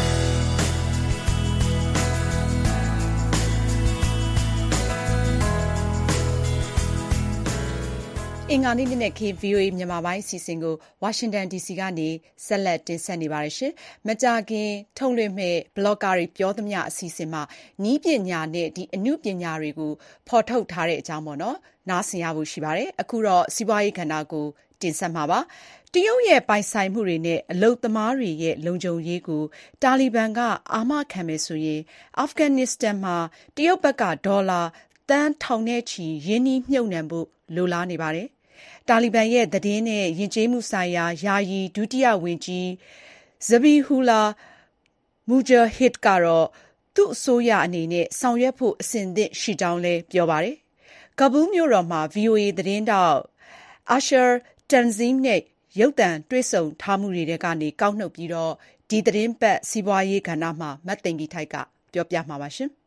အင်္ဂါနေ့နေ့ခေတ် ဗွီအိုအေမြန်မာပိုင်းအစီအစဉ်ကိုဝါရှင်တန် ဒီစီကနေဆက်လက်တင်ဆက်နေပါတယ်ရှင်။မကြာခင်ထုတ်လွှင့်မဲ့ဘလော့ဂါတွေပြောသမျှအစီအစဉ်မှာနည်းပညာနဲ့ဒီအမှုပညာတွေကိုဖော်ထုတ်ထားတဲ့အကြောင်းပေါ့နော်။နားဆင်ရဖို့ရှိပါတယ်။အခုတော့စီးပွားရေးကဏ္ဍကိုတင်ဆက်မှာပါ။တရုတ်ရဲ့ပိုင်ဆိုင်မှုတွေနဲ့အလုပ်သမားတွေရဲ့လုံခြုံရေးကိုတာလီဘန်ကအာမခံမယ်ဆိုရင်အာဖဂန်နစ္စတန်မှာတရုတ်ဘက်ကဒေါ်လာသန်းထောင်နဲ့ချီရင်းနှီးမြှုပ်နှံဖို့လိုလားနေပါတယ်။တာလီဘန်ရဲ့သတင်းနဲ့ယဉ်ကျေးမှုဆိုင်ရာယာယီဒုတိယဝန်ကြီးဇဘီဟူလာမူဂျာဟစ်ကတော့သူ့အစိုးရအနေနဲ့ဆောင်ရွက်ဖို့အစဉ်သင့်ရှိကြောင်းလည်းပြောပါတယ်။ကာဘူးမြို့တော်မှာ ဗွီအိုအေ သတင်းတောက်အာရှာတန်ဇီမ်နဲ့ရုပ်သံတွေ့ဆုံထားမှုတွေကနေကောက်နှုတ်ပြီးတော့ဒီသတင်းပတ်စီးပွားရေးကဏ္ဍမှာမတ်သိင်္ဂီထိုက်ကပြောပြမှာပါရှင်။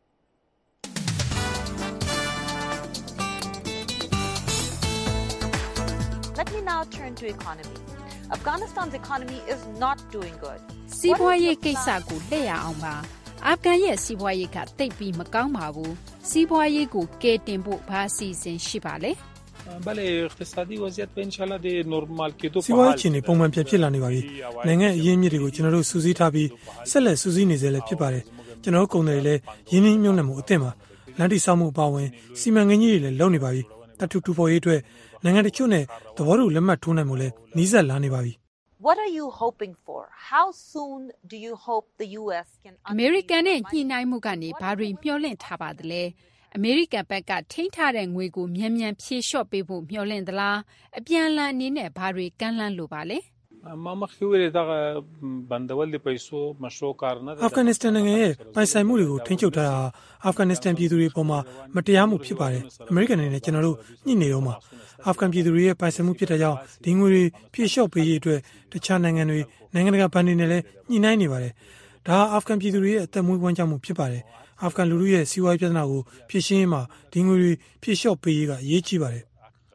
Let me now turn to economy. Afghanistan's economy is not doing good. စီးပွားရေးကိစ္စကိုလှည့်ရအောင်ပါအာဖဂန်ရဲ့စီးပွားရေးကတိတ်ပြီးမကောင်းပါဘူးစီးပွားရေးကိုကဲတင်ဖို့ဘာအစီအစဉ်ရှိပါလဲစီးပွားရေးချင်းနေပုံမှန်ပြန်ဖြစ်လာနေပါပြီနိုင်ငံအရင်းမြစ်တွေကိုကျွန်တော်တို့စူးစီးထားပြီးဆက်လက်စူးစီးနေစေလည်းဖြစ်ပါတယ်ကျွန်တော်တို့ကုန်တယ်လည်းရင်းနှီးမြှုပ်နှံမှုအသင့်ပါလမ်းတိစောက်မှုအပါအဝင်စီမံကိန်းကြီးတွေလည်းလုပ်နေပါပြီတတူတူဖို့ရေးအတွက်နိုင်ငံတချို့နဲ့သဘောတူလက်မှတ်ထိုးနိုင်မှုလည်းနှီးစပ်လာနေပါပြီ What are you hoping for? How soon do you hope the U S can American နဲ့ညှိနှိုင်းမှုကနေဘာတွေမျှော်လင့်ထားပါသလဲအမေရိကန်ဘက်ကထိန်းထားတဲ့ငွေကိုမြန်မြန်ဖြေလျှော့ပေးဖို့မျှော်လင့်သလားအပြန်အလှန်အနေနဲ့ဘာတွေကမ်းလှမ်းလိုပါလဲအာဖဂန်နစ္စတန်နိုင်ငံရဲ့ပိုင်ဆိုင်မှုတွေကိုထိန်းချုပ်ထားတာအာဖဂန်နစ္စတန်ပြည်သူတွေပေါ်မှာမတရားမှုဖြစ်ပါတယ်အမေရိကန်အနေနဲ့ကျွန်တော်တို့ညှိနေတော့မှာအာဖဂန်ပြည်သူတွေရဲ့ပိုင်ဆိုင်မှုဖြစ်တဲ့ကြောင့်ဒီငွေတွေဖြေလျှော့ပေးရေးအတွက်တခြားနိုင်ငံတွေနိုင်ငံတကာဘဏ်တွေနဲ့လည်းညှိနှိုင်းနေပါတယ်ဒါဟာအာဖဂန်ပြည်သူတွေရဲ့အသက်မွေးဝမ်းကြောင်းမှုဖြစ်ပါတယ်အာဖဂန်လူထုရဲ့စီးပွားရေးပြဿနာကိုဖြေရှင်းရေးမှာဒီငွေတွေဖြေလျှော့ပေးရေးကအရေးကြီးပါတယ်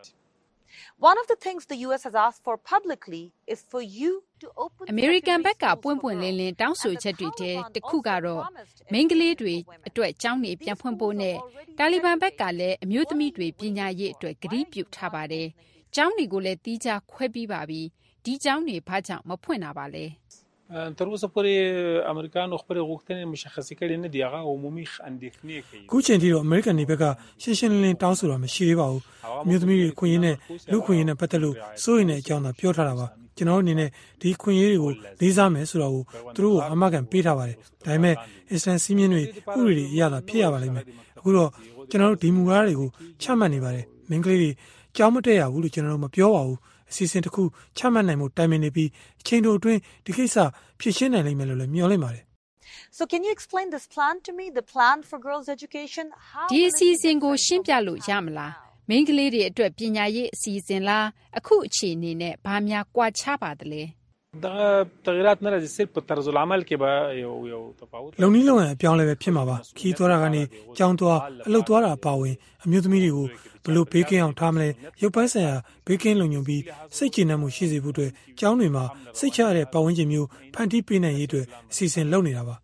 One of the things the U S has asked for publicly is for you to open American ဘက်ကပွင့်ပွင့်လင်းလင်းတောင်းဆိုချက်တွေထဲတစ်ခုကတော့မိန်းကလေးတွေအတွက်ကျောင်းတွေပြန်ဖွင့်ဖို့နဲ့တာလီဘန်ဘက်ကလည်းအမျိုးသမီးတွေပညာရေးအတွက်ကတိပြုထားပါတယ်။ကျောင်းတွေကိုလည်းတီးခြားခွဲပြီးပါပြီ။ဒီကျောင်းတွေဘာကြောင့်မဖွင့်တာပါလဲ။ تر اوسه پورې امریکایانو خپل غوښتنې مشخصه کړې نه دی هغه عمومي اندېښنې کويခုချိန်ထိတော့ American တွေဘက်ကရှင်းရှင်းလင်းလင်းတောင်းဆိုတာမရှိသေးပါဘူးအမျိုးသမီးတွေခွင့်ရင်းနဲ့လူခွင့်ရင်းနဲ့ပတ်သက်လို့စိုးရိမ်တဲ့အကြောင်းသာပြောထားတာပါကျွန်တော်အနေနဲ့ဒီခွင့်ရတွေကိုလေးစားမယ်ဆိုတာကိုသူတို့ကအမကန်ပေးထားပါတယ်ဒါပေမဲ့အစ္စလမ်စီးမြင့်တွေဥပဒေတွေအရသာဖြစ်ရပါလိမ့်မယ်အခုတော့ကျွန်တော်တို့ဒီမူဝါဒတွေကိုချမှတ်နေပါတယ်မင်းကလေးတွေကြောင်းမတက်ရဘူးလို့ကျွန်တော်တို့မပြောပါဘူးအစီအစဉ်တစ်ခုချမှတ်နိုင်မှုတိုင်ပင်နေပြီးအချိန်တိုအတွင်းဒီကိစ္စဖြည့်ရှင်းနိုင်လိမ့်မယ်လို့လည်းမျှော်လင့်ပါတယ် So can you explain this plan to me the plan for girls education how ဒီအစီအစဉ်ကိုရှင်းပြလို့ရမလားမိန်းကလေးတွေအတွက်ပညာရေးအစီအစဉ်လားအခုအခြေအနေနဲ့ဘာများကွာခြားပါသလဲဒါတဂရတ်နရစစ်ပတရဇလအမလ်ကေဘာယောယောတပါဝလုံနီးလုံရအပြောင်းလဲပဲဖြစ်မှာပါခီးသွားတာကနေကြောင်းသွားအလုတ်သွားတာပါဝင်အမျိုးသမီးတွေကိုဘလို့ဘေးကင်းအောင်ထားမလဲရုပ်ပိုင်းဆိုင်ရာဘေးကင်းလုံခြုံပြီးစိတ်ကြည်နက်မှုရှိစေဖို့အတွက်ကျောင်းတွေမှာစိတ်ချရတဲ့ပတ်ဝန်းကျင်မျိုးဖန်တီးပေးနိုင်ရေးအတွက်အစီအစဉ်လုပ်နေတာပါ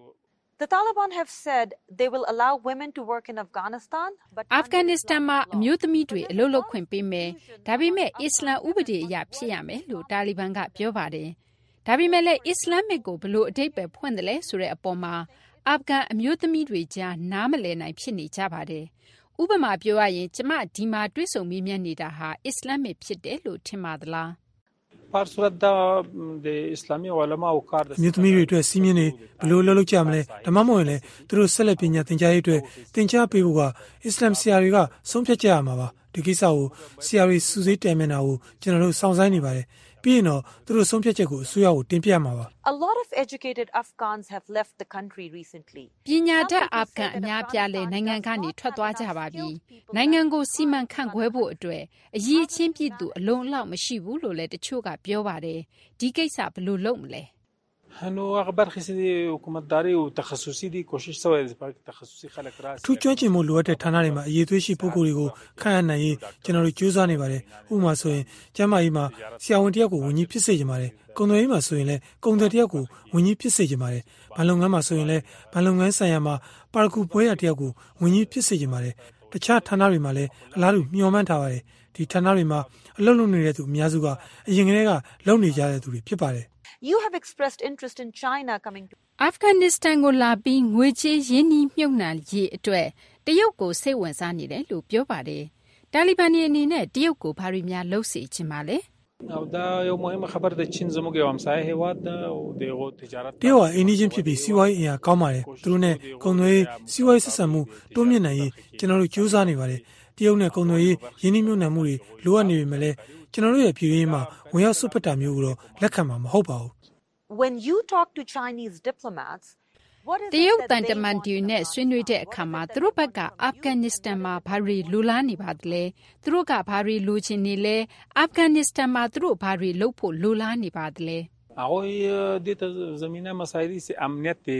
The Taliban have said they will allow women to work in Afghanistan but Afghanistan မှာအမျိုးသမီးတွေအလုပ်လုပ်ခွင့်ပေးမယ်ဒါပေမဲ့အစ္စလာမ်ဥပဒေအရဖြစ်ရမယ်လို့တာလီဘန်ကပြောပါတယ်ဒါပေမဲ့လည်းအစ္စလာမ်ကိုဘလို့အတိတ်ပဲဖွင့်တယ်လဲဆိုတဲ့အပေါ်မှာအာဖဂန်အမျိုးသမီးတွေကြားနားမလည်နိုင်ဖြစ်နေကြပါတယ်ဥပမာပြောရရင်ကျမဒီမှာတွေ့ဆုံမေးမြန်းနေတာဟာအစ္စလာမ်ဖြစ်တယ်လို့ထင်ပါသလားပါဆရဒ်ဒေအစ္စလာမီဝါလမာကိုကာဒ်မြေသမီးတွေအတွက်စီးမြင့်နေဘလို့လှုပ်လှုပ်ကြမလဲဒါမှမဟုတ်လည်းသူတို့ဆက်လက်ပညာသင်ကြားရေးအတွက်သင်ကြားပေးဖို့ကအစ္စလာမ်ဆရာတွေကဆုံးဖြတ်ကြရမှာပါဒီကိစ္စကိုဆရာတွေစူးစိတိုင်မြန်တာကိုကျွန်တော်တို့စောင့်ဆိုင်းနေပါတယ်ပြီးရင်တော့သူတို့ဆုံးဖြတ်ချက်ကိုအစိုးရကိုတင်ပြမှာပါ A lot of educated Afghans have left the country recently ပညာတတ်အာဖဂန်အများပြားလဲနိုင်ငံကနေထွက်သွားကြပါပြီနိုင်ငံကိုစီမံခန့်ခွဲဖို့အတွက်အရေးချင်းပြည်သူအလုံးလောက်မရှိဘူးလို့လဲတချို့ကပြောပါတယ်ဒီကိစ္စဘယ်လိုလုပ်မလဲ هنو اخبار خسي حکومت داري او تخصصي دي کوشش سوى تخصصي خلق راس ထူးကျွမ်းကျင်မှုလိုအပ်တဲ့ဌာနတွေမှာအရေးသွေးရှိပုဂ္ဂိုလ်တွေကိုခန့်အပ်နိုင်ရေးကျွန်တော်တို့ကြိုးစားနေပါတယ်ဥပမာဆိုရင်ကျန်းမာရေးမှာဆရာဝန်တယောက်ကိုဝန်ကြီးဖြစ်စေချင်ပါတယ်ကုန်သွယ်ရေးမှာဆိုရင်လည်းကုန်သည်တယောက်ကိုဝန်ကြီးဖြစ်စေချင်ပါတယ်ဘဏ်လုပ်ငန်းမှာဆိုရင်လည်းဘဏ်လုပ်ငန်းဆိုင်ရာမှာပါရဂူပွဲရတယောက်ကိုဝန်ကြီးဖြစ်စေချင်ပါတယ်တခြားဌာနတွေမှာလည်းအလားတူမျှော်မှန်းထားပါတယ်ဒီဌာနတွေမှာအလုပ်လုပ်နေတဲ့သူအများစုကအရင်ကတည်းကလုပ်နေကြတဲ့သူတွေဖြစ်ပါတယ် You have expressed interest in China coming to Afghanistan ကိုလာပြီးငွေကြေးရင်းနှီးမြှုပ်နှံရေးအတွက်တရုတ်ကိုစိတ်ဝင်စားနေတယ်လို့ပြောပါတယ်။တာလီဘန်တွေအနေနဲ့တရုတ်ကိုဘာတွေများလုပ်စေချင်ပါလဲ။ဒါရောမဟမခဘရတဲ့ချင်းဇမုကေဝမ်ဆိုင်ဟေဝတ်ဒေဂိုတဂျာရတ်တရုတ်ကအင်းဒီချင်းဖြစ်ပြီးစီးပွားရေးအင်အားကောင်းပါတယ်သူတို့နဲ့ကုန်သွယ်ရေးစီးပွားရေးဆက်ဆံမှုတိုးမြင့်နိုင်ရေးကျွန်တော်တို့ကြိုးစားနေပါတယ်တရုတ်နဲ့ကုန်သွယ်ရေးရင်းနှီးမြှုပ်နှံမှုတွေလိုအပ်နေပေမဲ့လည်းကျွန်တော်တို့ရဲ့ပြည်တွင်းမှာဝင်ရောက်ဆွတ်ဖက်တာမျိုးကိုတော့လက်ခံမှာမဟုတ်ပါဘူး When you talk to Chinese diplomats what is တရုတ်တန်တမန်တွေနဲ့ဆွေးနွေးတဲ့အခါမှာသူတို့ဘက်ကအာဖဂန်နစ္စတန်မှာဘာတွေလိုလားနေပါသလဲသူတို့ကဘာတွေလိုချင်နေလဲအာဖဂန်နစ္စတန်မှာသူတို့ဘာတွေလုပ်ဖို့လိုလားနေပါသလဲ هغه د زمينه مسایل سي امنیت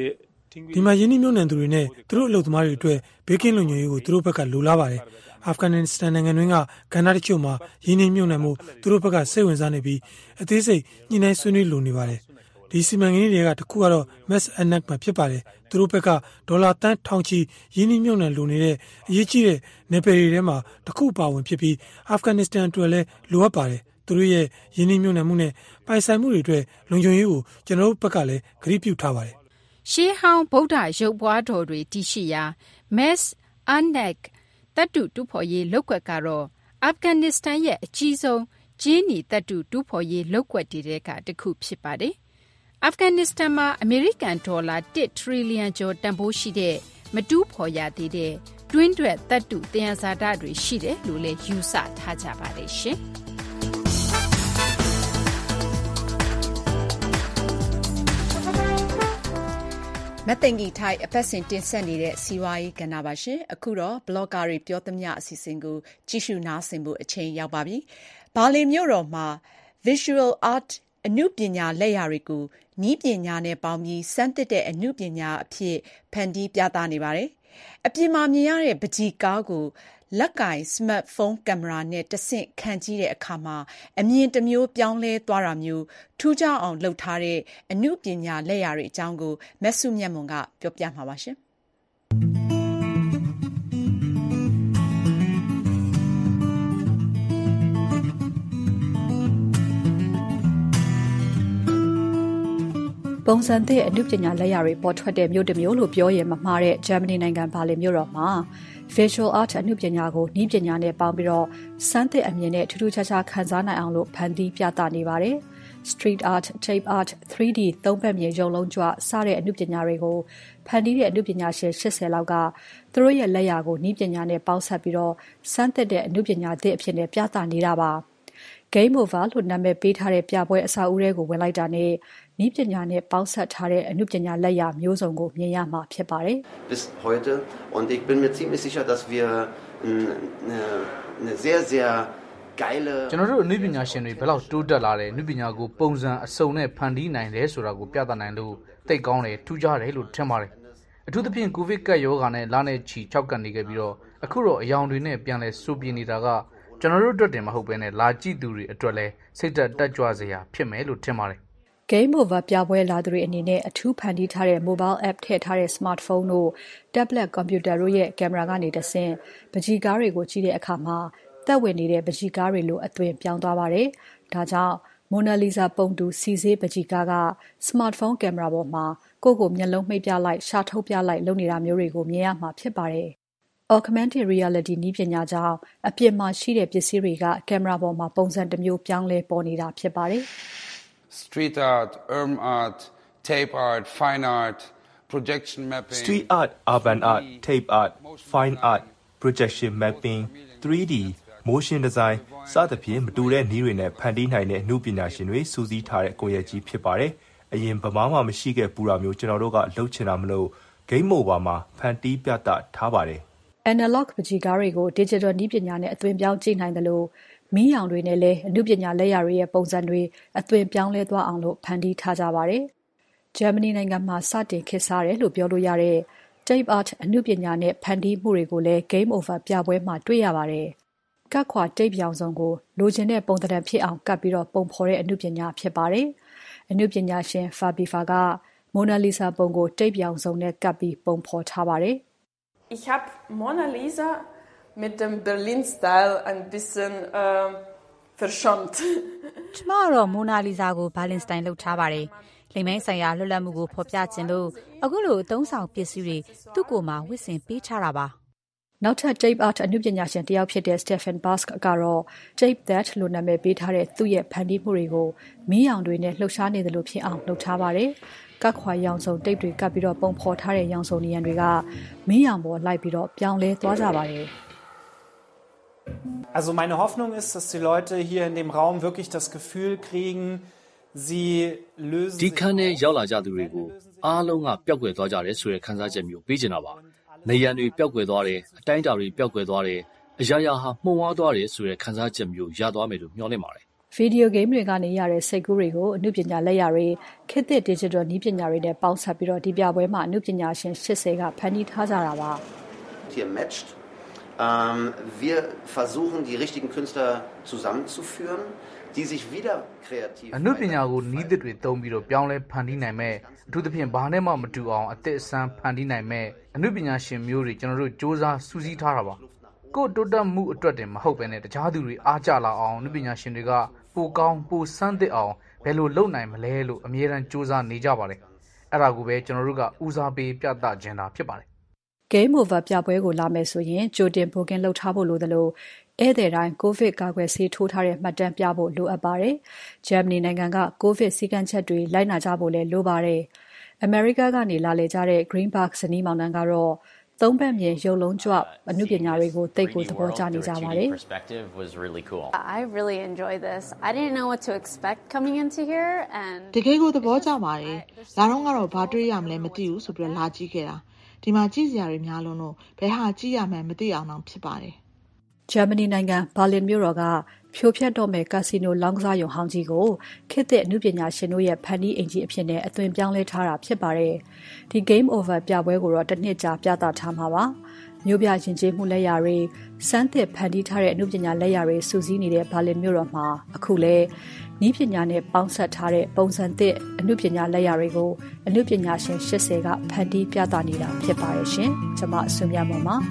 ဒီမှာယင်းနှမြုပ်နှံသူတွေနဲ့သူတို့အလုပ်သမားတွေအတွက်ဘေးကင်းလုံခြုံရေးကိုသူတို့ဘက်ကလိုလားပါတယ်အာဖဂန်နစ္စတန်နိုင်ငံတွင်းကကဏ္ဍတချို့မှာယင်းနှမြုပ်နှံမှုသူတို့ဘက်ကစိတ်ဝင်စားနေပြီးအသေးစိတ်ညှိနှိုင်းဆွေးနွေးလိုနေပါတယ်ဒီစီမံကိန်းတွေကတခုကတော့ Mass Anak မှာဖြစ်ပါတယ်သူတို့ဘက်ကဒေါ်လာတန်းထောင်ချီယင်းနှမြုပ်နှံလိုနေတဲ့အရေးကြီးတဲ့နယ်ပယ်တွေထဲမှာတခုပါဝင်ဖြစ်ပြီးအာဖဂန်နစ္စတန်အတွက်လည်းလိုအပ်ပါတယ်သူတို့ရဲ့ယင်းနှမြုပ်နှံမှုနဲ့ပိုင်ဆိုင်မှုတွေအတွက်လုံခြုံရေးကိုကျွန်တော်တို့ဘက်ကလည်းဂရုပြုထားပါတယ်ရှေးဟောင်းဗုဒ္ဓရုပ်ပွားတော်တွေတည်ရှိရာ Mass Anak တတ်တုတူဖော်ရေးလုပ်ကွက်ကတော့အာဖဂန်နစ္စတန်ရဲ့အကြီးဆုံးဂျင်းနီတတ်တုတူဖော်ရေးလုပ်ကွက်တွေကတခုဖြစ်ပါတယ်အာဖဂန်နစ္စတန်မှာအမေရိကန်ဒေါ်လာတစ်ထရီလီယံကျော်တန်ဖိုးရှိတဲ့မတူးဖော်ရသေးတဲ့တွင်းတွက်တတ်တုသယံဇာတတွေရှိတယ်လို့လည်းယူဆထားကြပါတယ်ရှင်မသိင်္ဂီထိုက်အပတ်စဉ်တင်ဆက်နေတဲ့စီဝါရေးကဏ္ဍပါရှင်အခုတော့ဘလော့ဂါတွေပြောသမျှအစီအစဉ်ကိုကြည့်ရှုနားဆင်ဖို့အချိန်ရောက်ပါပြီဘာလင်မြို့တော်မှာ Visual Art အနုပညာလက်ရာတွေကိုနည်းပညာနဲ့ပေါင်းပြီးစမ်းသစ်တဲ့အနုပညာအဖြစ်ဖန်တီးပြသနေပါတယ်အပြင်မှာမြင်ရတဲ့ပကြီကားကိုလက်ကင်စမတ်ဖုန်းကင်မရာနဲ့တဆင့်ခံကြည့်တဲ့အခါမှာအမြင်တစ်မျိုးပြောင်းလဲသွားတာမျိုးထူးခြားအောင်လုပ်ထားတဲ့အနုပညာလက်ရာတွေအကြောင်းကိုမက်ဆုမြတ်မွန်ကပြောပြမှာပါရှင်ပုံစံသစ်အနုပညာလက်ရာတွေပေါ်ထွက်တဲ့မြို့တစ်မျိုးလို့ပြောရင်မမှားတဲ့ဂျာမနီနိုင်ငံဘာလင်မြို့တော်မှာ Visual Art အနုပညာကိုနည်းပညာနဲ့ပေါင်းပြီးတော့စမ်းသစ်အမြင်နဲ့ထူးထူးခြားခြားခံစားနိုင်အောင်လို့ဖန်တီးပြသနေပါတယ်။ Street Art, Tape Art, three D သုံးဘက်မြင်ရုပ်လုံးကြွစတဲ့အနုပညာတွေကိုဖန်တီးတဲ့အနုပညာရှင်၈၀လောက်ကသူတို့ရဲ့လက်ရာကိုနည်းပညာနဲ့ပေါင်းစပ်ပြီးတော့စမ်းသစ်တဲ့အနုပညာသစ်အဖြစ်နဲ့ပြသနေတာပါ။ Game Over လို့နာမည်ပေးထားတဲ့ပြပွဲအစအဦးတွေကိုဝင်လိုက်တာနဲ့နည်းပညာနဲ့ပေါင်းစပ်ထားတဲ့အနုပညာလက်ရာမျိုးစုံကိုမြင်ရမှာဖြစ်ပါတယ်။ Bis heute und ich bin mir ziemlich sicher, dass wir eine eine sehr sehr geile ကျွန်တော်တို့အနုပညာရှင်တွေဘယ်လောက်တိုးတက်လာတယ်အနုပညာကိုပုံစံအစုံနဲ့ဖန်တီးနိုင်တယ်ဆိုတာကိုပြသနိုင်လို့သိကောင်းတယ်ထူးခြားတယ်လို့ထင်ပါတယ်။အထူးသဖြင့်ကိုဗစ်ကပ်ရောဂါနဲ့လာနဲ့ချီ၆ကပ်နေခဲ့ပြီးတော့အခုတော့အယောင်တွေနဲ့ပြန်လဲစူပြင်းနေတာကကျွန်တော်တို့အတွက်တင်မဟုတ်ဘဲနဲ့လာကြည့်သူတွေအတွက်လည်းစိတ်သက်တက်ကြွစရာဖြစ်မယ်လို့ထင်ပါတယ်။ Game Over ပြပွဲလာသူတွေအနေနဲ့အထူးဖန်တီးထားတဲ့ mobile app ထည့်ထားတဲ့ smartphone တို့ tablet computer တို့ရဲ့ကင်မရာကနေတဆင့်ပကြီကားတွေကိုကြည့်တဲ့အခါမှာသက်ဝင်နေတဲ့ပကြီကားတွေလိုအသွင်ပြောင်းသွားပါတယ်။ဒါကြောင့် Mona Lisa ပုံတူစီစေးပကြီကားက smartphone ကင်မရာပေါ်မှာကိုယ့်ကိုမျက်လုံးမှိတ်ပြလိုက်ရှာထုတ်ပြလိုက်လုပ်နေတာမျိုးတွေကိုမြင်ရမှာဖြစ်ပါတယ်။ Augmented reality နည်းပညာကြောင့်အပြင်မှာရှိတဲ့ပစ္စည်းတွေကကင်မရာပေါ်မှာပုံစံတစ်မျိုးပြောင်းလဲပေါ်နေတာဖြစ်ပါတယ်။ Street art, urban art, tape art, fine art, projection mapping. Street art, urban art, tape art, fine art, projection mapping, three D, motion design စသဖြင့်မတူတဲ့နည်းတွေနဲ့ဖန်တီးနိုင်တဲ့အမှုပညာရှင်တွေစူးစီးထားတဲ့ကိုယ်ရည်ကြီးဖြစ်ပါတယ်။အရင်ဗမာမှမရှိခဲ့ပူတာမျိုးကျွန်တော်တို့ကလှုပ်ချင်တာမလို့ Game Over မှာဖန်တီးပြသထားပါတယ်။ Analog ပကြီကားတွေကို digital နည်းပညာနဲ့အသွင်ပြောင်းကြည့်နိုင်တယ်လို့မီးရောင်တွေနဲ့လည်းအနုပညာလက်ရာတွေရဲ့ပုံစံတွေအသွင်ပြောင်းလဲသွားအောင်လို့ဖန်တီးထားကြပါတယ်။ဂျာမနီနိုင်ငံမှာစတင်ခေတ်စားတယ်လို့ပြောလို့ရတဲ့ Tape Art အနုပညာနဲ့ဖန်တီးမှုတွေကိုလည်း Game Over ပြပွဲမှာတွေ့ရပါတယ်။ကတ်ခွာ tape ရောင်စုံကိုလိုချင်တဲ့ပုံသဏ္ဍာန်ဖြစ်အောင်ကပ်ပြီးတော့ပုံဖော်တဲ့အနုပညာဖြစ်ပါတယ်။အနုပညာရှင် Fabifa က Mona Lisa ပုံကို tape ရောင်စုံနဲ့ကပ်ပြီးပုံဖော်ထားပါတယ်။ Ich habe Mona Lisa mit dem Berlin-Style ein bisschen äh, verschont. ကျမကတော့ Mona Lisa ကို Berlin Style လုပ်ထားပါတယ်။လိမ်မိုင်းဆိုင်ရာလွတ်လပ်မှုကိုဖော်ပြခြင်းလို့အခုလိုအသုံးဆောင်ပစ္စည်းတွေသူ့ကိုယ်မှာဝစ်ဆင်ပေးထားတာပါ။နောက်ထပ် Tape Art အနုပညာရှင်တစ်ယောက်ဖြစ်တဲ့ Stefan Bask ကတော့ Tape That လို့နာမည်ပေးထားတဲ့သူ့ရဲ့ဖန်တီးမှုတွေကိုမီးရောင်တွေနဲ့လှုပ်ရှားနေသလိုဖြစ်အောင်လုပ်ထားပါတယ်။ကတ်ခွာရောင်စုံတိတ်တွေကပ်ပြီးတော့ပုံဖော်ထားတဲ့ရောင်စုံနေရန်တွေကမီးရောင်ပေါ်လိုက်ပြီးတော့ပြောင်းလဲသွားကြပါတယ်။ Also meine Hoffnung ist, dass die Leute hier in dem Raum wirklich das Gefühl kriegen, sie lösen ဒီခန်းထဲရောက်လာကြသူတွေကိုအားလုံးကပျောက်ကွယ်သွားကြတယ်ဆိုတဲ့ခံစားချက်မျိုးပေးချင်တာပါ။နေရန်တွေပျောက်ကွယ်သွားတယ်အတိုင်းအတာတွေပျောက်ကွယ်သွားတယ်အရာရာဟာမှုံဝါးသွားတယ်ဆိုတဲ့ခံစားချက်မျိုးရသွားမယ်လို့မျှော်လင့်ပါတယ်ဗီဒီယိုဂိမ်းတွေကနေရတဲ့စိတ်ကူးတွေကိုအနုပညာလက်ရာတွေခေတ်သစ် digital နည်းပညာတွေနဲ့ပေါင်းစပ်ပြီးတော့ဒီပြပွဲမှာအနုပညာရှင်၈၀ကဖန်တီးထားကြတာပါ Hier matcht. Ähm, wir versuchen, die richtigen Künstler zusammenzuführen, die sich wieder kreativ အနုပညာကိုနည်းသစ်တွေသုံးပြီးတော့ပြောင်းလဲဖန်တီးနိုင်မဲ့အထူးသဖြင့်ဘာနဲ့မှမတူအောင်အသစ်အဆန်းဖန်တီးနိုင်မဲ့အနုပညာရှင်မျိုးတွေကျွန်တော်တို့စ조사စူးစီးထားတာပါကိုတိုးတက်မှုအတွက်တင်မဟုတ်ဘဲနဲ့တခြားသူတွေအားကြလာအောင်အနုပညာရှင်တွေကပိုကောင်းပိုစမ်းသစ်အောင်ဘယ်လိုလုပ်နိုင်မလဲလို့အမြဲတမ်းစ조사နေကြပါတယ်အဲ့ဒါကိုပဲကျွန်တော်တို့ကဦးစားပေးပြသခြင်းတာဖြစ်ပါတယ် Game Over ပြပွဲကိုလာမယ်ဆိုရင်ကြိုတင် booking လုပ်ထားဖို့လိုသလိုဧည့်သည်တိုင်းကိုဗစ်ကာကွယ်ဆေးထိုးထားတဲ့မှတ်တမ်းပြဖို့လိုအပ်ပါတယ်။ Germany နိုင်ငံကကိုဗစ်စည်းကမ်းချက်တွေလိုက်နာကြဖို့လည်းလိုပါတယ်။ America ကနေလာလေကြတဲ့ Greenberg ဇနီးမောင်နှံကတော့သုံးဘက်မြင်ရုပ်လုံးကြွအနုပညာတွေကိုသိကိုသဘောကျနေကြပါတယ်။ I really enjoy this. I didn't know what to expect coming into here and တကယ်ကိုသဘောကျပါတယ်။လာတော့ကတော့ဘာတွေ့ရမလဲမသိဘူးဆိုပြီးလာကြည့်ခဲ့တာ။ဒီမှာကြည့်စရာတွေများလုံးလို့ဘယ်ဟာကြည့်ရမှန်းမသိအောင်တော့ဖြစ်ပါတယ်။ Germany နိုင်ငံဘာလင်မြို့တော်ကဖြိုဖျက်တော့မဲ့ကာစီနိုလောင်းကစားရုံဟောင်းကြီးကိုခေတ်သစ်အနုပညာရှင်တို့ရဲ့ဖန်တီးအိမ်ကြီးအဖြစ်နဲ့အသွင်ပြောင်းလဲထားတာဖြစ်ပါတယ်။ဒီ Game Over ပြပွဲကိုတော့တစ်နှစ်ကြာပြသထားမှာပါ။မြို့ပြယဉ်ကျေးမှုလက်ရာတွေစမ်းသစ်ဖန်တီးထားတဲ့အနုပညာလက်ရာတွေစုစည်းနေတဲ့ဘာလင်မြို့တော်မှာအခုလဲနည်းပညာနဲ့ပေါင်းစပ်ထားတဲ့ပုံစံသစ်အနုပညာလက်ရာတွေကိုအနုပညာရှင်၈၀ကဖန်တီးပြသနေတာဖြစ်ပါတယ်ရှင်။ကျွန်မဆွေမြတ်မောင်ပါ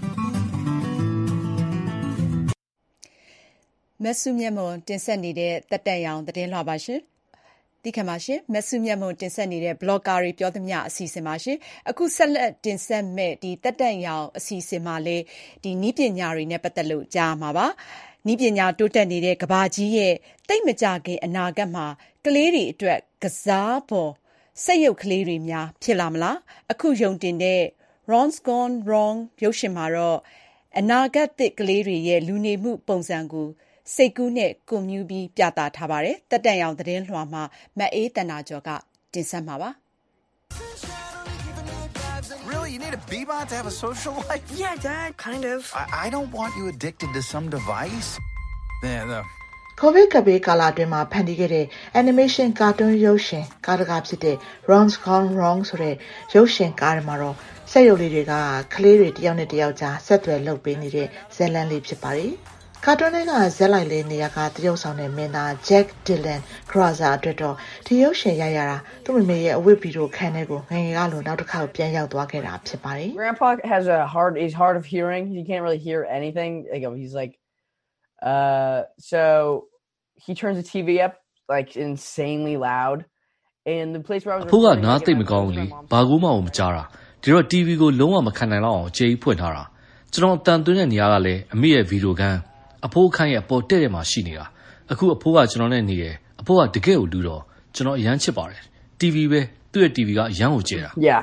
မဆုမြတ်မွန်တင်ဆက်နေတဲ့တက်တက်ရောင်သတင်းလွှာပါရှင်။ဒီကမှာရှင်မဆုမြတ်မွန်တင်ဆက်နေတဲ့ blogger တွေပြောသမျှအစီအစဉ်ပါရှင်။အခုဆက်လက်တင်ဆက်မဲ့ဒီတက်တက်ရောင်အစီအစဉ်မှာလေဒီနည်းပညာတွေနဲ့ပတ်သက်လို့ကြားမှာပါ။နည်းပညာတိုးတက်နေတဲ့ကဘာကြီးရဲ့တိတ်မကြခင်အနာဂတ်မှာကလေးတွေအတွက်ကစားပေါ်စက်ရုပ်ကလေးတွေများဖြစ်လာမလား။အခုယုံတင်တဲ့ Ron's Gone Wrong ရုပ်ရှင်မှာတော့အနာဂတ်သစ်ကလေးတွေရဲ့လူနေမှုပုံစံကိုစိတ်ကူးနဲ့ကွန်မြူပြီးပြသထားပါတယ်။တက်တန်ရောင်သတင်းလွှာမှာမအေးတနာကျော်ကတင်ဆက်မှာပါ။ Really, you need a Bebot to have a social life? Yeah, Dad, kind of. I, I don't want you addicted to some device. Yeah, the COVID ကဘေးကာလအတွင်းမှာဖန်တီးခဲ့တဲ့ animation cartoon ရုပ်ရှင်ကားတကားဖြစ်တဲ့ Ron's Gone Wrong ဆိုတဲ့ရုပ်ရှင်ကားမှာတော့စက်ရုပ်လေးတွေကကလေးတွေတယောက်နဲ့တယောက်ကြားဆက်သွယ်လုပ်ပေးနေတဲ့ဇာတ်လမ်းလေးဖြစ်ပါတယ်။ကာတွန်းတွေကဇက်လိုက်လေးနေရာကတရုပ်ဆောင်တဲ့မင်းသား Jack Dylan Grazer အတွက်တော့ဒီရုပ်ရှင်ရရတာသူ့မိမိရဲ့အဝတ်ဗီဒီယိုခန်းထဲကိုငယ်ငယ်ကလိုနောက်တစ်ခါပြန်ရောက်သွားခဲ့တာဖြစ်ပါတယ် Grandpa has a hard he's hard of hearing. He can't really hear anything. Like he's like uh so he turns the T V up like insanely loud and the place where I was ဖိုးကနားသိမကောင်းဘူးလေဘာကူမှမကြားတာဒီတော့ T V ကိုလုံးဝမခံနိုင်တော့အောင်ကြေးဖွင့်ထားတာကျွန်တော်အတန်သွင်းတဲ့နေရာကလည်းအမေရဲ့ဗီဒီယိုခန်းအဖိုးခန့်ရဲ့အပေါ်တဲ့တဲ့မှာရှိနေတာအခုအဖိုးကကျွန်တော်နဲ့နေတယ်အဖိုးကတကယ်ကိုလူတော့ကျွန်တော်အရန်ချစ်ပါတယ် T V ပဲသူ့ရဲ့ T V ကအရန်ကိုကျဲတာ Yeah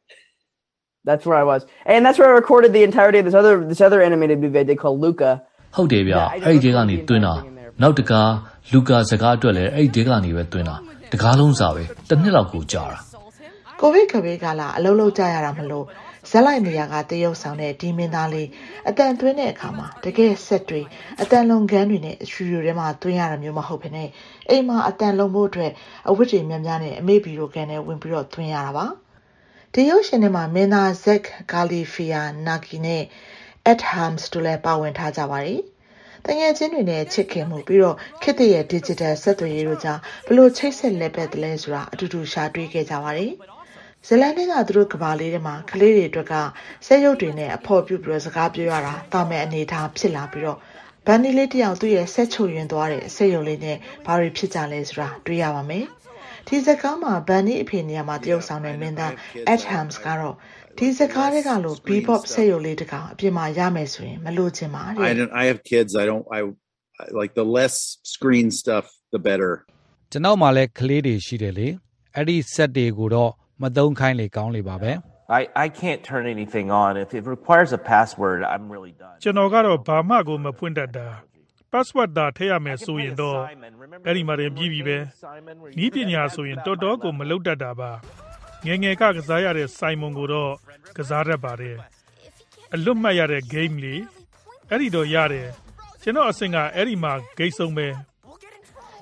That's where I was and that's where I recorded the entirety of this other this other animated movie I did called Luca ဟုတ်တယ်ဗျအဲ့ဒီကနေတွင်းတာနောက်တကားလူကာစကားအတွက်လည်းအဲ့ဒီကနေပဲတွင်းတာတကားလုံးစာပဲတစ်နှစ်လောက်ကိုကြာတာကိုဗစ်ကဘေးကလာအလုံးလုံးကြရတာမလို့ဇက်လိုက်နေရာကတရုပ်ဆောင်တဲ့ဒီမင်းသားလေးအတန်သွင်းတဲ့အခါမှာတကယ်ဆက်တွေအတန်လုံးကန်းတွေနဲ့အချူရီထဲမှာသွင်းရတာမျိုးမဟုတ်ဘဲနဲ့အိမ်မှာအတန်လုံးဖို့အတွက်အဝတ်တွေများများနဲ့အမေဗီဒီယိုကန်နဲ့ဝင်ပြီးတော့သွင်းရတာပါဒီရုပ်ရှင်ထဲမှာမင်းသား Zach Galifianakis နဲ့ Ed Helms တို့လည်းပါဝင်ထားကြပါတယ်တငယ်ချင်းတွေနဲ့ချစ်ခင်မှုပြီးတော့ခေတ်သစ်ရဲ့ digital ဆက်သွယ်ရေးတို့ကြောင့်ဘလို့ချိတ်ဆက်လက်ပတ်တယ်လဲဆိုတာအတူတူရှာတွေ့ခဲ့ကြပါတယ်ဇလန်တွေကသူတို့ကဘာလေးတွေမှာကလေးတွေအတွက်ကစက်ရုပ်တွေနဲ့အဖော်ပြုပြီးတော့စကားပြောရတာတာမဲ့အနေထားဖြစ်လာပြီးတော့ဘန်နီလေးတယောက်သူ့ရဲ့ဆက်ချုပ်ရင်သွားတဲ့စက်ရုပ်လေးနဲ့ဘာတွေဖြစ်ကြလဲဆိုတာတွေ့ရပါမယ်ဒီစကားမှာဘန်နီအဖေနေရာမှာတရုပ်ဆောင်တဲ့မင်းသား Ed Helms ကတော့ဒီစကားတွေကလို့ Bebop စက်ရုပ်လေးတကောင်အပြင်မှာရမယ်ဆိုရင်မလို့ချင်ပါတဲ့ I don't I have kids I don't I, I like the less screen stuff the better ကျွန်တော်မှလည်းကလေးတွေရှိတယ်လေအဲ့ဒီဆက်တွေကိုတော့မသုံးခိုင်းလေကောင်းလေပါပဲ I I can't turn anything on if it requires a password I'm really done ကျွန်တော်ကတော့ဘာမှကိုမဖွင့်တတ်တာ password သာထည့်ရမယ်ဆိုရင်တော့အဲ့ဒီမှာတင်ပြီးပြီပဲဤပညာဆိုရင်တော်တော်ကိုမလုပ်တတ်တာပါငယ်ငယ်ကကစားရတဲ့ Simon ကိုတော့ကစားတတ်ပါတယ်အလွတ်မှတ်ရတဲ့ game လေးအဲ့ဒီတော့ရတယ်ကျွန်တော်အဆင့်ကအဲ့ဒီမှာ gate ဆုံးပဲ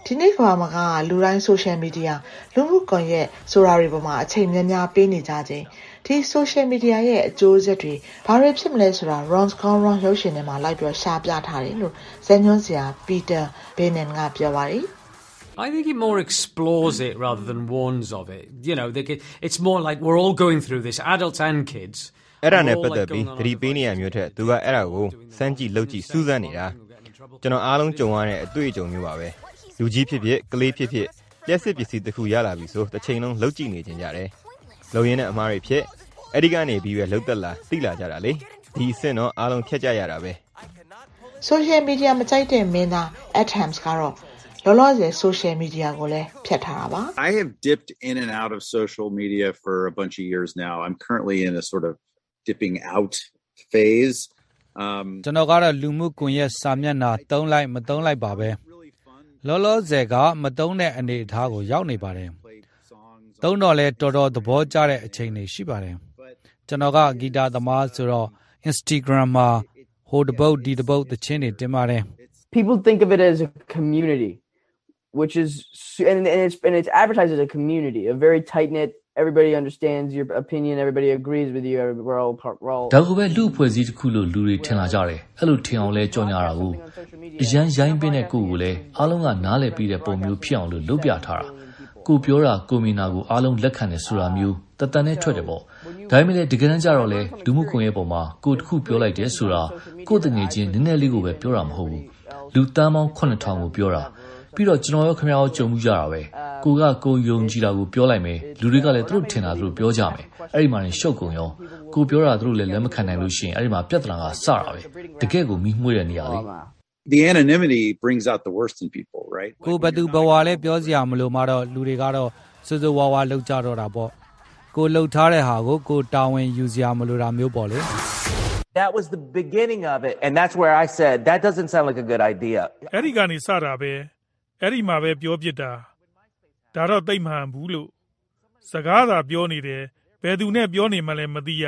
ဒီနေ့ကဘာမှာကလူတိုင်း social media လူမှုကွန်ရက်ဆိုတာတွေပေါ်မှာအချိန်များများပေးနေကြခြင်းဒီ social media ရဲ့အကျိုးဆက်တွေဘာတွေဖြစ်မလဲဆိုတာ Ron's Gone Wrong ရုပ်ရှင်ထဲမှာလိုက်ပြီးရှာပြထားတယ်လို့ဇာညွှန်းဆရာ Peter Benen ကပြောပါတယ် I think it more explores it rather than warns of it. You know, it's more like we're all going through this, adults and kids. အဲ့ဒါနဲ့ပတ်သက်ပြီးသတိပေးနေရမျိုးထက်သူကအဲ့ဒါကိုစမ်းကြည့်လုပ်ကြည့်စူးစမ်းနေတာကျွန်တော်အားလုံးကြုံရတဲ့အတွေ့အကြုံမျိုးပါပဲလူကြီးဖြစ်ဖြစ်ကလေးဖြစ်ဖြစ်လျှက်စစ်ပစ္စည်းတစ်ခုရလာပြီဆိုတစ်ချိန်လုံးလုပ်ကြည့်နေကြရတယ်လုံရင်းနဲ့အမားတွေဖြစ်အဲ့ဒီကနေပြီးပဲလှုပ်သက်လာသိလာကြတာလေဒီအဆင့်တော့အားလုံးဖြတ်ကြရတာပဲ social media မကြိုက်တဲ့မင်းသား Adams ကတော့လောလောဆယ် social media ကိုလည်းဖြတ်ထားတာပါ I have dipped in and out of social media for a bunch of years now. I'm currently in a sort of dipping out phase. Um ကျွန်တော်ကတော့လူမှုကွန်ရက်စာမျက်နှာသုံးလိုက်မသုံးလိုက်ပါပဲလောလောဆယ်ကမသုံးတဲ့အနေအထားကိုရောက်နေပါတယ်သုံးတော့လဲတော်တော်သဘောကျတဲ့အချိန်တွေရှိပါတယ်ကျွန်တော်ကဂီတာသမားဆိုတော့ Instagram မှာဟိုတပုတ်ဒီတပုတ်သချင်းတွေတင်ပါတယ် People think of it as a community which is and, and it's and it's advertised as a community a very tight knit everybody understands your opinion everybody agrees with you we're all part we're all ဒါကပဲလူဖွဲ့စည်းတစ်ခုလို့လူတွေထင်လာကြတယ်အဲ့လိုထင်အောင်လဲကြော်ညာတာကိုအရန်ရိုင်းပင်းတဲ့ကိုကိုလည်းအားလုံးကနားလည်ပြီးတဲ့ပုံမျိုးဖြစ်အောင်လို့လုပ်ပြထားတာကိုပြောတာကိုမီနာကိုအားလုံးလက်ခံတယ်ဆိုတာမျိုးတတန်နဲ့ထွက်တယ်ပေါ့ဒါပေမဲ့တကယ်တမ်းကျတော့လေလူမှုကွန်ရက်ပေါ်မှာကိုတစ်ခုပြောလိုက်တယ်ဆိုတာကိုတငယ်ချင်းနည်းနည်းလေးကိုပဲပြောတာမဟုတ်ဘူးလူတန်းပေါင်း ခုနှစ်ထောင် ကိုပြောတာပြီးတော့ကျွန်တော်ရောခင်ဗျားရောကြုံမှုကြတာပဲကိုကကိုယုံကြည်တာကိုပြောလိုက်မယ်လူတွေကလည်းသူတို့ထင်တာသူတို့ပြောကြမယ်အဲ့ဒီမှာနေရှုပ်ကုန်ရောကိုပြောတာသူတို့လည်းလက်မခံနိုင်လို့ရှိရင်အဲ့ဒီမှာပြဿနာကစတာပဲတကယ်ကိုမိမှုတဲ့နေရာလေ The anonymity brings out the worst in people, right? ကိုဘသူဘဝလဲပြောစရာမလိုမှတော့လူတွေကတော့စိုးစိုးဝါးဝါလောက်ကြတော့တာပေါ့ကိုလှုပ်ထားတဲ့ဟာကိုကိုတာဝန်ယူစရာမလိုတာမျိုးပေါ့လေ That was the beginning of it and that's where I said that doesn't sound like a good idea. အဲ့ဒီကနေစတာပဲအဲ့ဒီမှာပဲပြောပြတာဒါတော့သိမှန်ဘူးလို့စကားသာပြောနေတယ်ဘယ်သူနဲ့ပြောနေမှလည်းမသိရ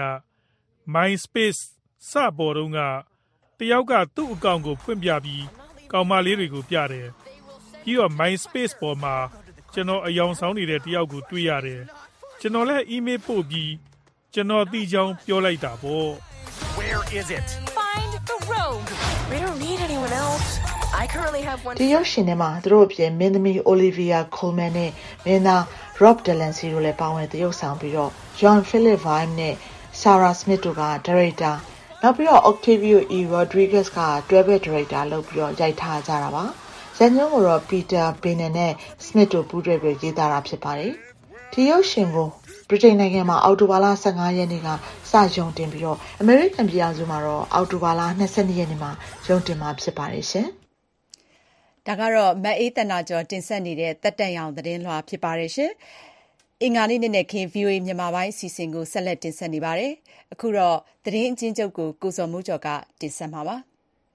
MySpace စပေါ်တော့ကတယောက်ကသူ့အကောင့်ကိုဖွင့်ပြပြီးကောင်မလေးတွေကိုပြတယ်ပြီးတော့ MySpace ပေါ်မှာကျွန်တော်အယောင်ဆောင်နေတဲ့တယောက်ကိုတွေ့ရတယ်ကျွန်တော်လည်း email ပို့ပြီးကျွန်တော်သိချောင်းပြောလိုက်တာပေါ့ Where is it? Find the rogue. We don't need anyone else. I currently have one. ဒီရုပ်ရှင်ထဲမှာသူတို့အပြင်မင်းသမီး Olivia Colman နဲ့မင်းသား Rob Delancey တို့လည်းပါဝင်သရုပ်ဆောင်ပြီးတော့ John Philip Vine နဲ့ Sarah Smith တို့က director နောက်ပြီးတော့ Octavio E. Rodriguez ကတွဲဘက် director လုပ်ပြီးတော့ရိုက်ထားကြတာပါဇာတ်ညွှန်းကိုတော့ Peter Benen နဲ့ Smith တို့ပူးတွဲပြီးရေးသားတာဖြစ်ပါတယ်ဒီရုပ်ရှင်ကိုဗြိတိန်နိုင်ငံမှာအောက်တိုဘာလ ၁၅ ရက်နေ့ကစရုံတင်ပြီးတော့အမေရိကန်ပြည်ထောင်စုမှာတော့အောက်တိုဘာလ ၂၂ ရက်နေ့မှာရုံတင်မှာဖြစ်ပါတယ်ရှင်ဒါကတော့မတ်အေးတနာကျော်တင်ဆက်နေတဲ့တက်တက်ရောင်သတင်းလွှာဖြစ်ပါတယ်ရှင်အင်္ဂါနေ့နေ့နဲ့ခင် ဗွီအိုအေ မြန်မာပိုင်းအစီအစဉ်ကိုဆက်လက်တင်ဆက်နေပါတယ်အခုတော့သတင်းအချင်းချုပ်ကိုကိုစော်မိုးကျော်ကတင်ဆက်မှာပါ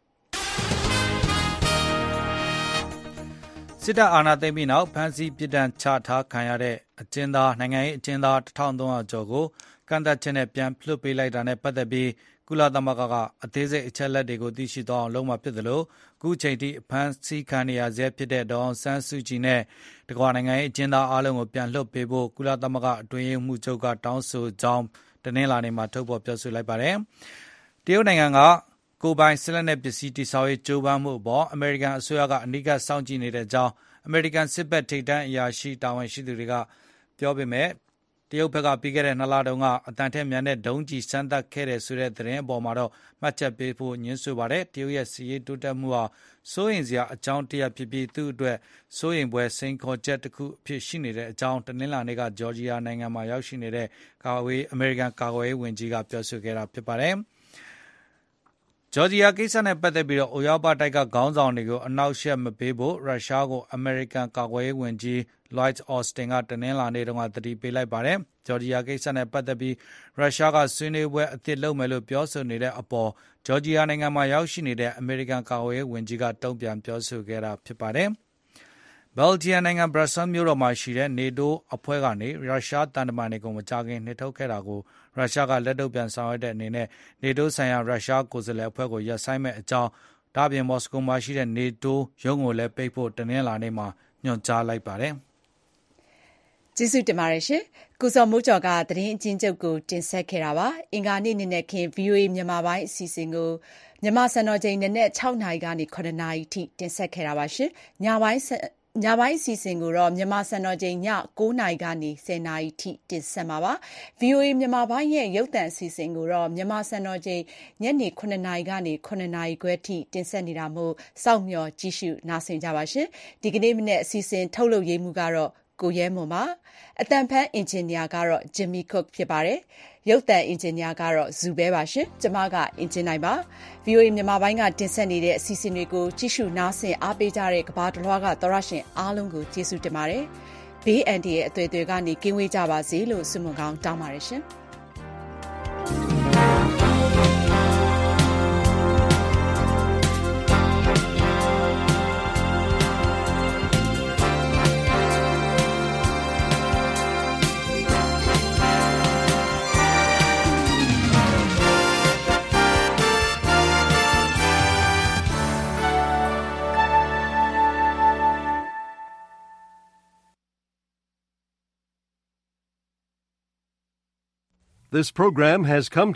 စစ်တပ်အာဏာသိမ်းပြီးနောက်ဖမ်းဆီးပြစ်ဒဏ်ချထားခံရတဲ့အကျဉ်းသားနိုင်ငံရေးအကျဉ်းသား တစ်ထောင်သုံးရာ ကျော်ကိုကန့်သတ်ချက်နဲ့ပြန်လွှတ်ပေးလိုက်တာနဲ့ပတ်သက်ပြီးကုလသမဂ္ဂကအသေးစိတ်အချက်အလက်တွေကိုသိရှိသွားအောင်လုပ်မှာဖြစ်သလိုအခုချိန်ထိဖမ်းဆီးခံနေရဆဲဖြစ်တဲ့ဒေါ်အောင်ဆန်းစုကြည်နဲ့တကွာနိုင်ငံရေးအကျဉ်းသားအားလုံးကိုပြန်လွှတ်ပေးဖို့ကုလသမဂ္ဂအတွင်းရေးမှူးချုပ်ကတောင်းဆိုကြောင်းတနင်္လာနေ့မှာထုတ်ဖော်ပြောဆိုလိုက်ပါတယ်။တရုတ်နိုင်ငံကကိုပိုင်စစ်လက်နက်ပစ္စည်းတိစောက်ရေးကြိုးပမ်းမှုအပေါ်အမေရိကန်အစိုးရကအနီးကပ်စောင့်ကြည့်နေတဲ့အကြောင်းအမေရိကန်စစ်ဘက်ထိပ်တန်းအရာရှိတာဝန်ရှိသူတွေကပြောပေမဲ့တရုတ်ဘက်ကပြီးခဲ့တဲ့နှစ်လတုန်းကအတန်ထက်မြန်တဲ့ဒုံးကျည်စမ်းသပ်ခဲ့တဲ့ဆိုတဲ့သတင်းအပေါ်မှာတော့မှတ်ချက်ပေးဖို့ညှင်းဆိုပါတယ်တရုတ်ရဲ့စီးရေးတိုးတက်မှုဟာစိုးရင်စရာအကြောင်းတရားဖြစ်ပြီးသူ့အတွက်စိုးရင်ပွဲစိန်ခေါ်ချက်တစ်ခုအဖြစ်ရှိနေတဲ့အကြောင်းတနင်္လာနေ့ကဂျော်ဂျီယာနိုင်ငံမှာရောက်ရှိနေတဲ့ကာကွယ်အမေရိကန်ကာကွယ်ရေးဝန်ကြီးကပြောဆိုခဲ့တာဖြစ်ပါတယ်ဂျော်ဂျီယာကိစ္စနဲ့ပတ်သက်ပြီးတော့ဥရောပတိုက်ကခေါင်းဆောင်တွေကိုအနောက်ရှက်မပေးဖို့ရုရှားကိုအမေရိကန်ကာကွယ်ရေးဝန်ကြီး Lloyd Austin ကတနင်္လာနေ့တုန်းကသတိပေးလိုက်ပါတယ်။ဂျော်ဂျီယာကိစ္စနဲ့ပတ်သက်ပြီးရုရှားကဆွေးနွေးပွဲအသစ်လုပ်မယ်လို့ပြောဆိုနေတဲ့အပေါ်ဂျော်ဂျီယာနိုင်ငံမှာရောက်ရှိနေတဲ့အမေရိကန်ကာကွယ်ရေးဝန်ကြီးကတုံ့ပြန်ပြောဆိုခဲ့တာဖြစ်ပါတယ်။ဘယ်လ်ဂျီယံနိုင်ငံဘရပ်ဆဲလ်မြို့တော်မှာရှိတဲ့ NATO အဖွဲ့ကနေရုရှားတန်တမန်တွေကိုမကြခင်နှိထုတ်ခဲ့တာကိုရုရှားကလက်တုပ်ပြန်ဆောင်ရွက်တဲ့အနေနဲ့ NATO ဆိုင်ရာရုရှားကိုယ်စားလှယ်အဖွဲ့ကိုရပ်ဆိုင်းမဲ့အကြောင်းဒါပြင်မော်စကိုမှာရှိတဲ့ NATO ရုံးကိုလည်းပိတ်ဖို့တနင်္လာနေ့မှာညွှန်ကြားလိုက်ပါတယ်။ကျေးဇူးတင်ပါတယ်ရှင်။ကိုစောမိုးကျော်ကသတင်းအကျဉ်းချုပ်ကိုတင်ဆက်ခဲ့တာပါ။အင်္ဂါနေ့နေ့နဲ့ခင် ဗွီအိုအေ မြန်မာပိုင်းအစီအစဉ်ကိုမြန်မာစံတော်ချိန်နက်၆နာရီကနေ၇နာရီထိတင်ဆက်ခဲ့တာပါရှင်။ညပိုင်းညပိုင်းအစီအစဉ်ကိုတော့မြန်မာစံတော်ချိန်ည၉နာရီကနေ၁၀နာရီထိတင်ဆက်မှာပါ။ ဗွီအိုအေ မြန်မာပိုင်းရဲ့ရုပ်သံအစီအစဉ်ကိုတော့မြန်မာစံတော်ချိန်ညနေ၇နာရီကနေ၇နာရီခွဲထိတင်ဆက်နေတာမို့စောင့်မျှော်ကြည့်ရှုနားဆင်ကြပါရှင်။ဒီကနေ့မနေ့အစီအစဉ်ထုတ်လုပ်ရေးမှုကတော့ကိုရဲမွန်ပါအတန်ဖန်အင်ဂျင်နီယာကတော့ Jimmy Cook ဖြစ်ပါတယ်ရုပ်သံအင်ဂျင်နီယာကတော့ဇူဘဲပါရှင်ကျမကအင်ဂျင်နိုင်ပါ ဗွီအိုအေ မြန်မာပိုင်းကတင်ဆက်နေတဲ့အစီအစဉ်တွေကိုကြည့်ရှုနားဆင်အားပေးကြတဲ့ကမ္ဘာတစ်လွှားကသောရရှင်အားလုံးကိုကျေးဇူးတင်ပါတယ်ဘေးအန္တရာယ်အသွေးတွေကနေကင်းဝေးကြပါစေလို့ဆုမွန်ကောင်းတောင်းပါတယ်ရှင် This program has come